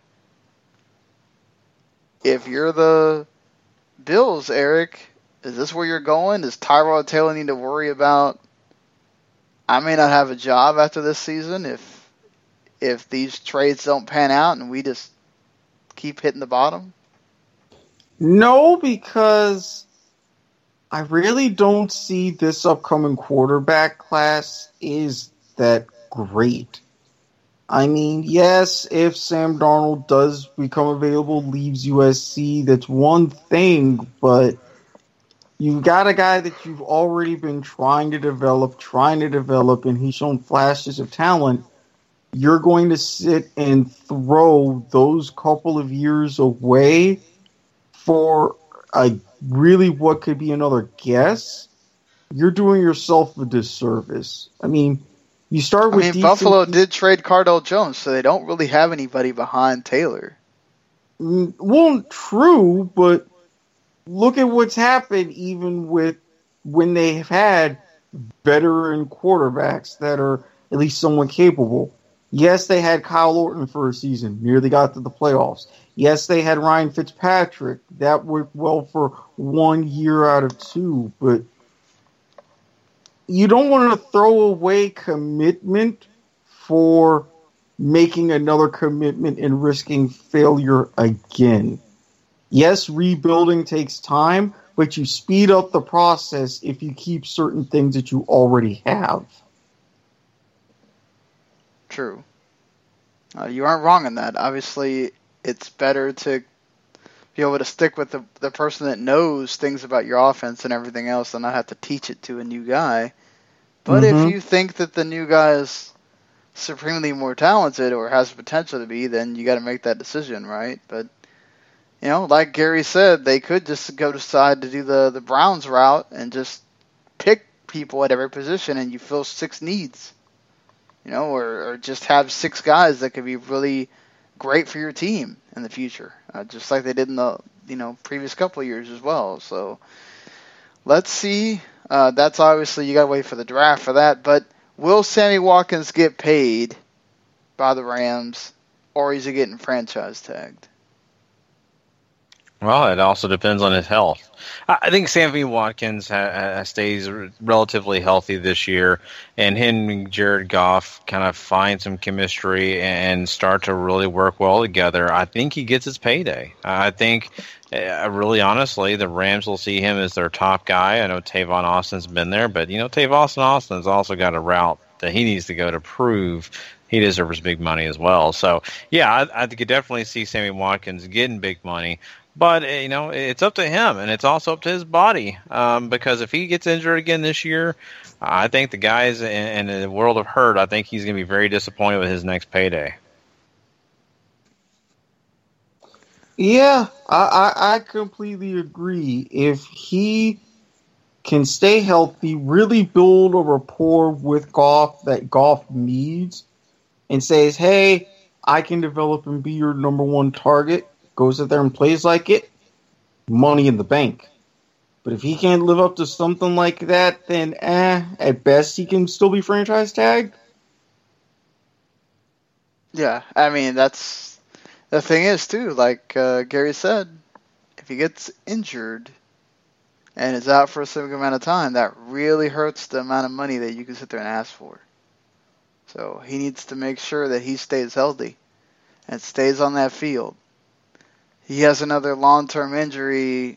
Speaker 5: If you're the Bills, Eric, is this where you're going? Does Tyrod Taylor need to worry about, I may not have a job after this season if these trades don't pan out and we just keep hitting the bottom?
Speaker 7: No, because I really don't see this upcoming quarterback class is that great. I mean, yes, if Sam Darnold does become available, leaves USC, that's one thing, but you've got a guy that you've already been trying to develop, and he's shown flashes of talent. You're going to sit and throw those couple of years away for really what could be another guess? You're doing yourself a disservice. I mean, You start with
Speaker 5: Buffalo did trade Cardell Jones, so they don't really have anybody behind Taylor.
Speaker 7: Well, true, but look at what's happened even with when they have had veteran quarterbacks that are at least somewhat capable. Yes, they had Kyle Orton for a season, nearly got to the playoffs. Yes, they had Ryan Fitzpatrick. That worked well for 1 year out of 2, but you don't want to throw away commitment for making another commitment and risking failure again. Yes, rebuilding takes time, but you speed up the process if you keep certain things that you already have.
Speaker 5: True. You aren't wrong in that. Obviously, it's better to be able to stick with the person that knows things about your offense and everything else than not have to teach it to a new guy. But if you think that the new guy is supremely more talented or has the potential to be, then you got to make that decision, right? But, like Gary said, they could just decide to do the Browns route and just pick people at every position and you fill 6 needs. Or just have 6 guys that could be really great for your team in the future, just like they did in the previous couple of years as well. So let's see. That's obviously you got to wait for the draft for that. But will Sammy Watkins get paid by the Rams, or is he getting franchise tagged?
Speaker 6: Well, it also depends on his health. I think Sammy Watkins stays relatively healthy this year, and him and Jared Goff kind of find some chemistry and start to really work well together. I think he gets his payday. I think, really honestly, the Rams will see him as their top guy. I know Tavon Austin's been there, but, Tavon Austin's also got a route that he needs to go to prove he deserves big money as well. So, yeah, I could definitely see Sammy Watkins getting big money. But, it's up to him, and it's also up to his body. Because if he gets injured again this year, I think the guys in the world of hurt, I think he's going to be very disappointed with his next payday.
Speaker 7: Yeah, I completely agree. If he can stay healthy, really build a rapport with Goff that Goff needs, and says, hey, I can develop and be your number 1 target, goes out there and plays like it, money in the bank. But if he can't live up to something like that, then at best he can still be franchise tagged.
Speaker 5: Yeah, that's the thing is too, like Gary said, if he gets injured and is out for a significant amount of time, that really hurts the amount of money that you can sit there and ask for. So he needs to make sure that he stays healthy and stays on that field. He has another long-term injury,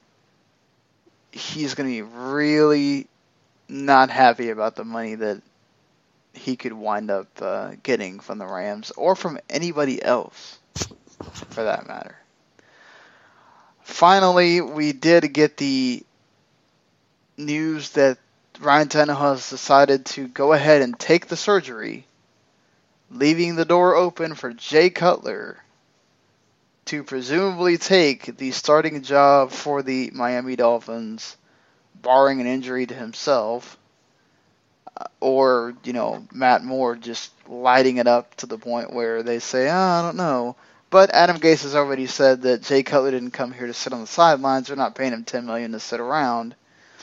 Speaker 5: he's going to be really not happy about the money that he could wind up getting from the Rams or from anybody else, for that matter. Finally, we did get the news that Ryan Tannehill has decided to go ahead and take the surgery, leaving the door open for Jay Cutler to presumably take the starting job for the Miami Dolphins, barring an injury to himself, or, Matt Moore just lighting it up to the point where they say, I don't know. But Adam Gase has already said that Jay Cutler didn't come here to sit on the sidelines. They're not paying him $10 million to sit around.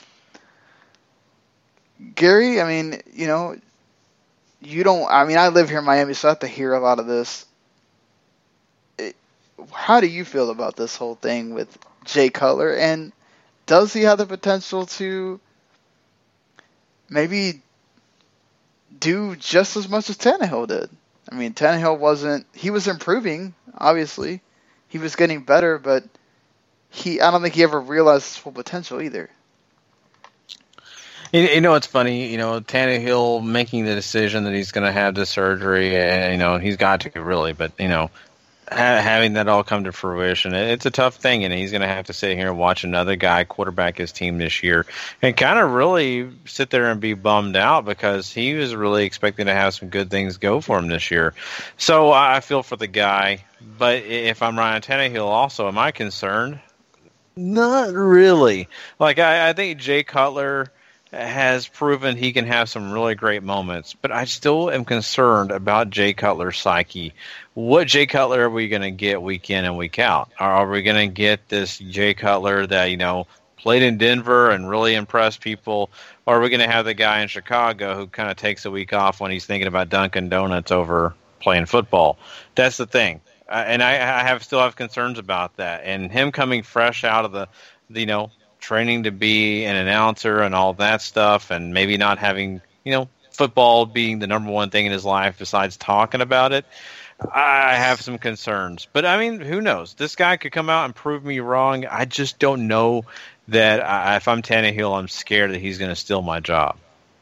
Speaker 5: Gary, you don't, I live here in Miami, so I have to hear a lot of this. How do you feel about this whole thing with Jay Cutler? And does he have the potential to maybe do just as much as Tannehill did? Tannehill he was improving, obviously. He was getting better, but I don't think he ever realized his full potential either.
Speaker 6: It's funny, Tannehill making the decision that he's going to have this surgery, and, he's got to really, but, having that all come to fruition, it's a tough thing, and he's going to have to sit here and watch another guy quarterback his team this year and kind of really sit there and be bummed out because he was really expecting to have some good things go for him this year. So I feel for the guy, but if I'm Ryan Tannehill also, am I concerned? Not really. Like, I think Jay Cutler has proven he can have some really great moments, but I still am concerned about Jay Cutler's psyche. What Jay Cutler are we going to get week in and week out? Are we going to get this Jay Cutler that, played in Denver and really impressed people? Or are we going to have the guy in Chicago who kind of takes a week off when he's thinking about Dunkin' Donuts over playing football? That's the thing. And I still have concerns about that. And him coming fresh out of the training to be an announcer and all that stuff, and maybe not having, football being the number one thing in his life besides talking about it, I have some concerns. But, who knows? This guy could come out and prove me wrong. I just don't know that if I'm Tannehill, I'm scared that he's going to steal my job.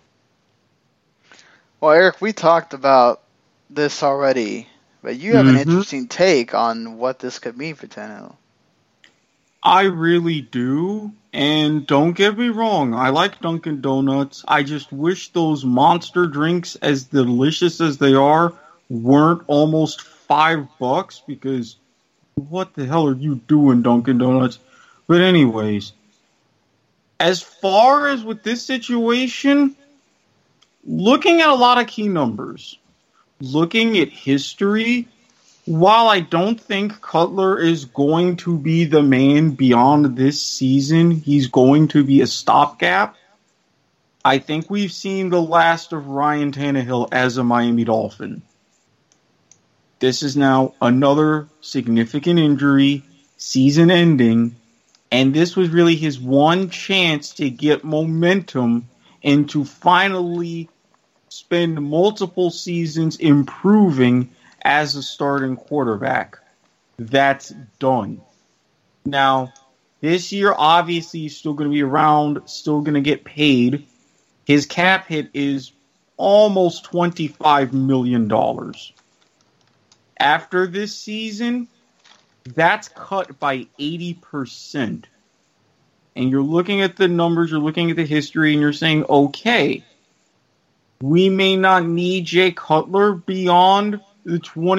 Speaker 5: Well, Eric, we talked about this already, but you have an interesting take on what this could mean for Tannehill.
Speaker 7: I really do, and don't get me wrong, I like Dunkin' Donuts. I just wish those monster drinks, as delicious as they are, weren't almost $5, because what the hell are you doing, Dunkin' Donuts? But anyways, as far as with this situation, looking at a lot of key numbers, looking at history, while I don't think Cutler is going to be the man beyond this season, he's going to be a stopgap. I think we've seen the last of Ryan Tannehill as a Miami Dolphin. This is now another significant injury, season ending, and this was really his one chance to get momentum and to finally spend multiple seasons improving as a starting quarterback. That's done. Now, this year, obviously, he's still going to be around, still going to get paid. His cap hit is almost $25 million. After this season, that's cut by 80%. And you're looking at the numbers, you're looking at the history, and you're saying, okay, we may not need Jay Cutler beyond the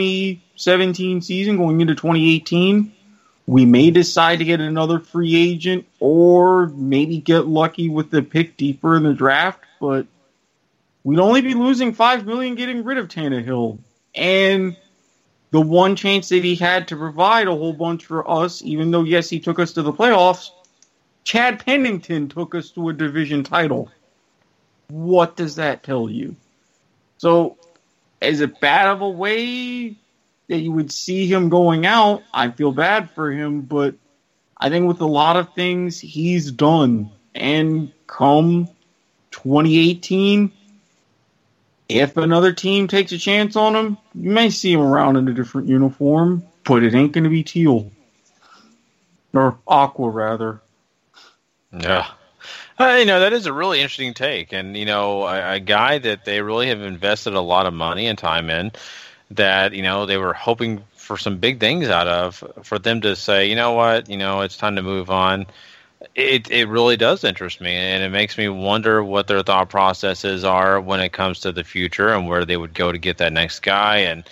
Speaker 7: 2017 season going into 2018. We may decide to get another free agent or maybe get lucky with the pick deeper in the draft, but we'd only be losing $5 million getting rid of Tannehill. And the one chance that he had to provide a whole bunch for us, even though, yes, he took us to the playoffs, Chad Pennington took us to a division title. What does that tell you? So, is it bad of a way that you would see him going out? I feel bad for him, but I think with a lot of things, he's done. And come 2018, if another team takes a chance on him, you may see him around in a different uniform, but it ain't going to be teal. Or aqua, rather.
Speaker 6: Yeah. That is a really interesting take. And, a guy that they really have invested a lot of money and time in, that, they were hoping for some big things out of, for them to say, you know what, it's time to move on. It really does interest me, and it makes me wonder what their thought processes are when it comes to the future and where they would go to get that next guy. And,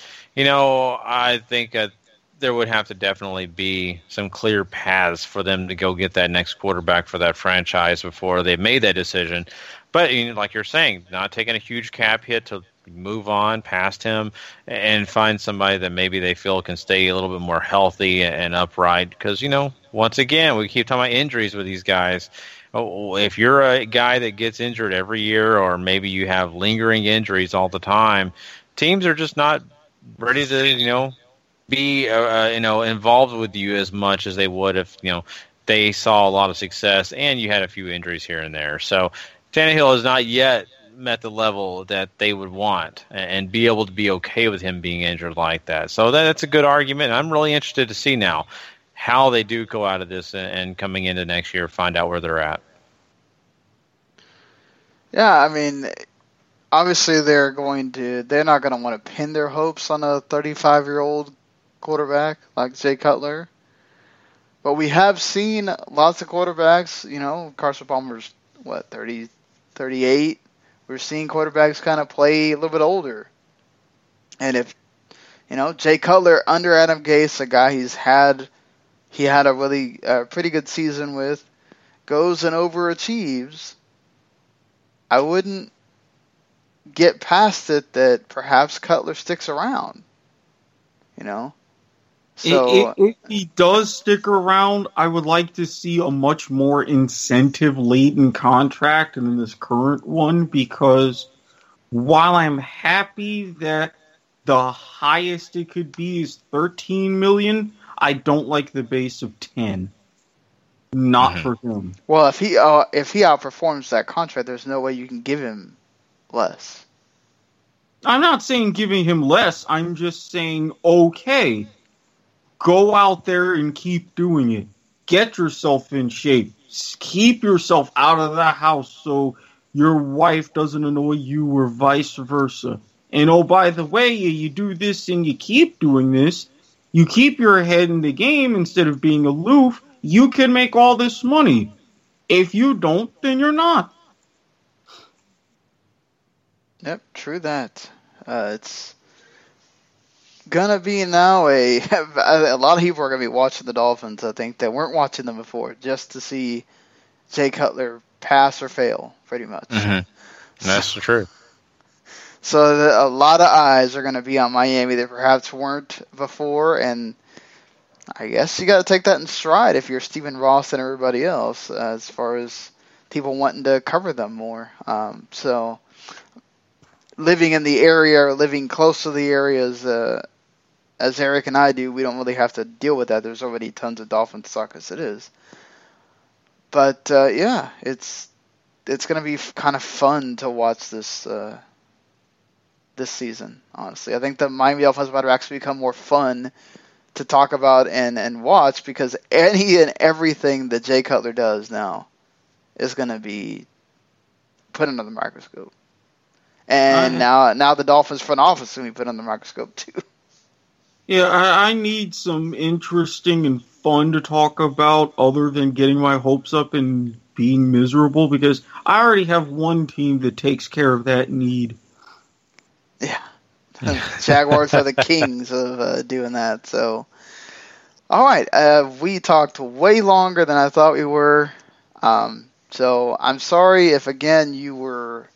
Speaker 6: I think there would have to definitely be some clear paths for them to go get that next quarterback for that franchise before they made that decision. But like you're saying, not taking a huge cap hit to move on past him and find somebody that maybe they feel can stay a little bit more healthy and upright. Because, once again, we keep talking about injuries with these guys. If you're a guy that gets injured every year, or maybe you have lingering injuries all the time, teams are just not ready to, be involved with you as much as they would if they saw a lot of success and you had a few injuries here and there. So Tannehill has not yet met the level that they would want and be able to be okay with him being injured like that. So that's a good argument. I'm really interested to see now how they do go out of this and coming into next year find out where they're at.
Speaker 5: Yeah, obviously they're not going to want to pin their hopes on a 35-year-old quarterback like Jay Cutler. But we have seen lots of quarterbacks, Carson Palmer's, 30, 38? We're seeing quarterbacks kind of play a little bit older. And if, Jay Cutler under Adam Gase, a guy he had a pretty good season with, goes and overachieves, I wouldn't get past it that perhaps Cutler sticks around. You know? So
Speaker 7: if he does stick around, I would like to see a much more incentive-laden contract than this current one, because while I'm happy that the highest it could be is $13 million, I don't like the base of 10. Not for him.
Speaker 5: well, if he outperforms that contract, there's no way you can give him less.
Speaker 7: I'm not saying giving him less. I'm just saying, okay, go out there and keep doing it. Get yourself in shape. Keep yourself out of the house so your wife doesn't annoy you or vice versa. And oh, by the way, you do this and you keep doing this, you keep your head in the game instead of being aloof, you can make all this money. If you don't, then you're not.
Speaker 5: Yep, true that. It's gonna be now a lot of people are gonna be watching the Dolphins, I think, that weren't watching them before, just to see Jay Cutler pass or fail, pretty much.
Speaker 6: That's true.
Speaker 5: So a lot of eyes are gonna be on Miami that perhaps weren't before, and I guess you got to take that in stride if you're Stephen Ross and everybody else, as far as people wanting to cover them more. So living in the area or living close to the areas, as Eric and I do, we don't really have to deal with that. There's already tons of Dolphins stock as it is. But yeah, it's going to be kind of fun to watch this season. Honestly, I think the Miami Dolphins might have actually become more fun to talk about and watch, because any and everything that Jay Cutler does now is going to be put under the microscope. And now the Dolphins front office is going to be put under the microscope too.
Speaker 7: Yeah, I need some interesting and fun to talk about other than getting my hopes up and being miserable, because I already have one team that takes care of that need.
Speaker 5: Yeah. Jaguars are the kings of doing that. So, all right. We talked way longer than I thought we were. So I'm sorry if, again, you were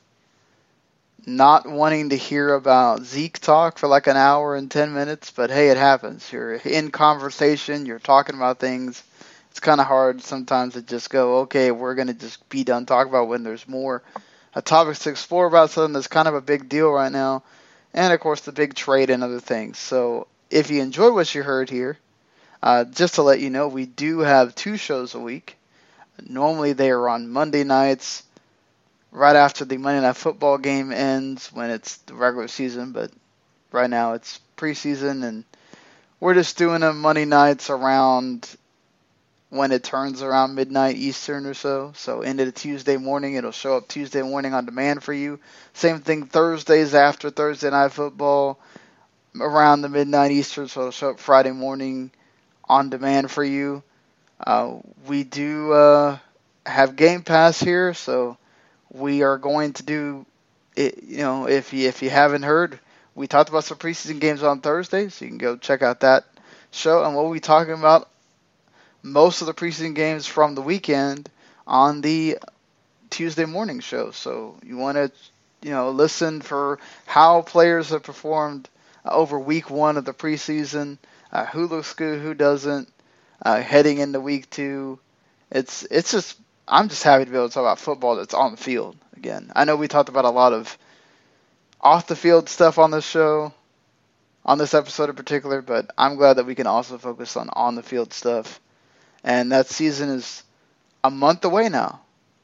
Speaker 5: not wanting to hear about Zeke talk for like an hour and 10 minutes. But, hey, it happens. You're in conversation. You're talking about things. It's kind of hard sometimes to just go, okay, we're going to just be done talking about when there's more topics to explore about something that's kind of a big deal right now. And, of course, the big trade and other things. So if you enjoyed what you heard here, just to let you know, we do have 2 shows a week. Normally they are on Monday nights, right after the Monday Night Football game ends, when it's the regular season. But right now it's preseason, and we're just doing them Monday nights around when it turns around midnight Eastern or so. So into the Tuesday morning, it'll show up Tuesday morning on demand for you. Same thing Thursdays after Thursday Night Football around the midnight Eastern, so it'll show up Friday morning on demand for you. We do have Game Pass here, so we are going to do it. You know, if you haven't heard, we talked about some preseason games on Thursday, so you can go check out that show. And we'll be talking about most of the preseason games from the weekend on the Tuesday morning show. So you want to, listen for how players have performed over week 1 of the preseason, who looks good, who doesn't, heading into week 2. It's just, I'm just happy to be able to talk about football that's on the field again. I know we talked about a lot of off the field stuff on this show, on this episode in particular, but I'm glad that we can also focus on the field stuff. And that season is a month away now.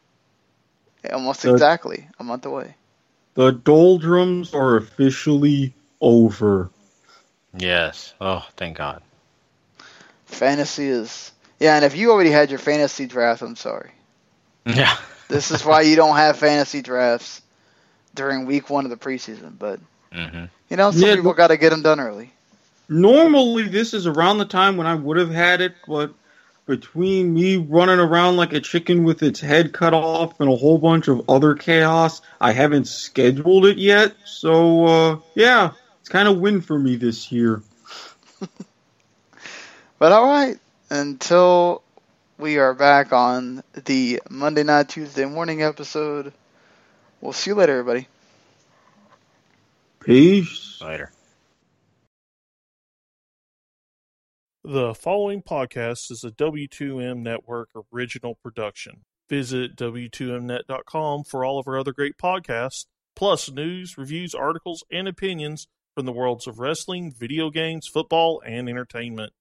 Speaker 5: Almost exactly a month away.
Speaker 7: The doldrums are officially over.
Speaker 6: Yes. Oh, thank God.
Speaker 5: Fantasy is... Yeah, and if you already had your fantasy draft, I'm sorry.
Speaker 6: Yeah.
Speaker 5: This is why you don't have fantasy drafts during week 1 of the preseason. But, some people got to get them done early.
Speaker 7: Normally, this is around the time when I would have had it, but between me running around like a chicken with its head cut off and a whole bunch of other chaos, I haven't scheduled it yet. So, yeah, it's kind of win for me this year.
Speaker 5: But all right, until we are back on the Monday night, Tuesday morning episode, We'll see you later, everybody.
Speaker 7: Peace.
Speaker 6: Later.
Speaker 1: The following podcast is a W2M Network original production. Visit W2Mnet.com for all of our other great podcasts, plus news, reviews, articles, and opinions from the worlds of wrestling, video games, football, and entertainment.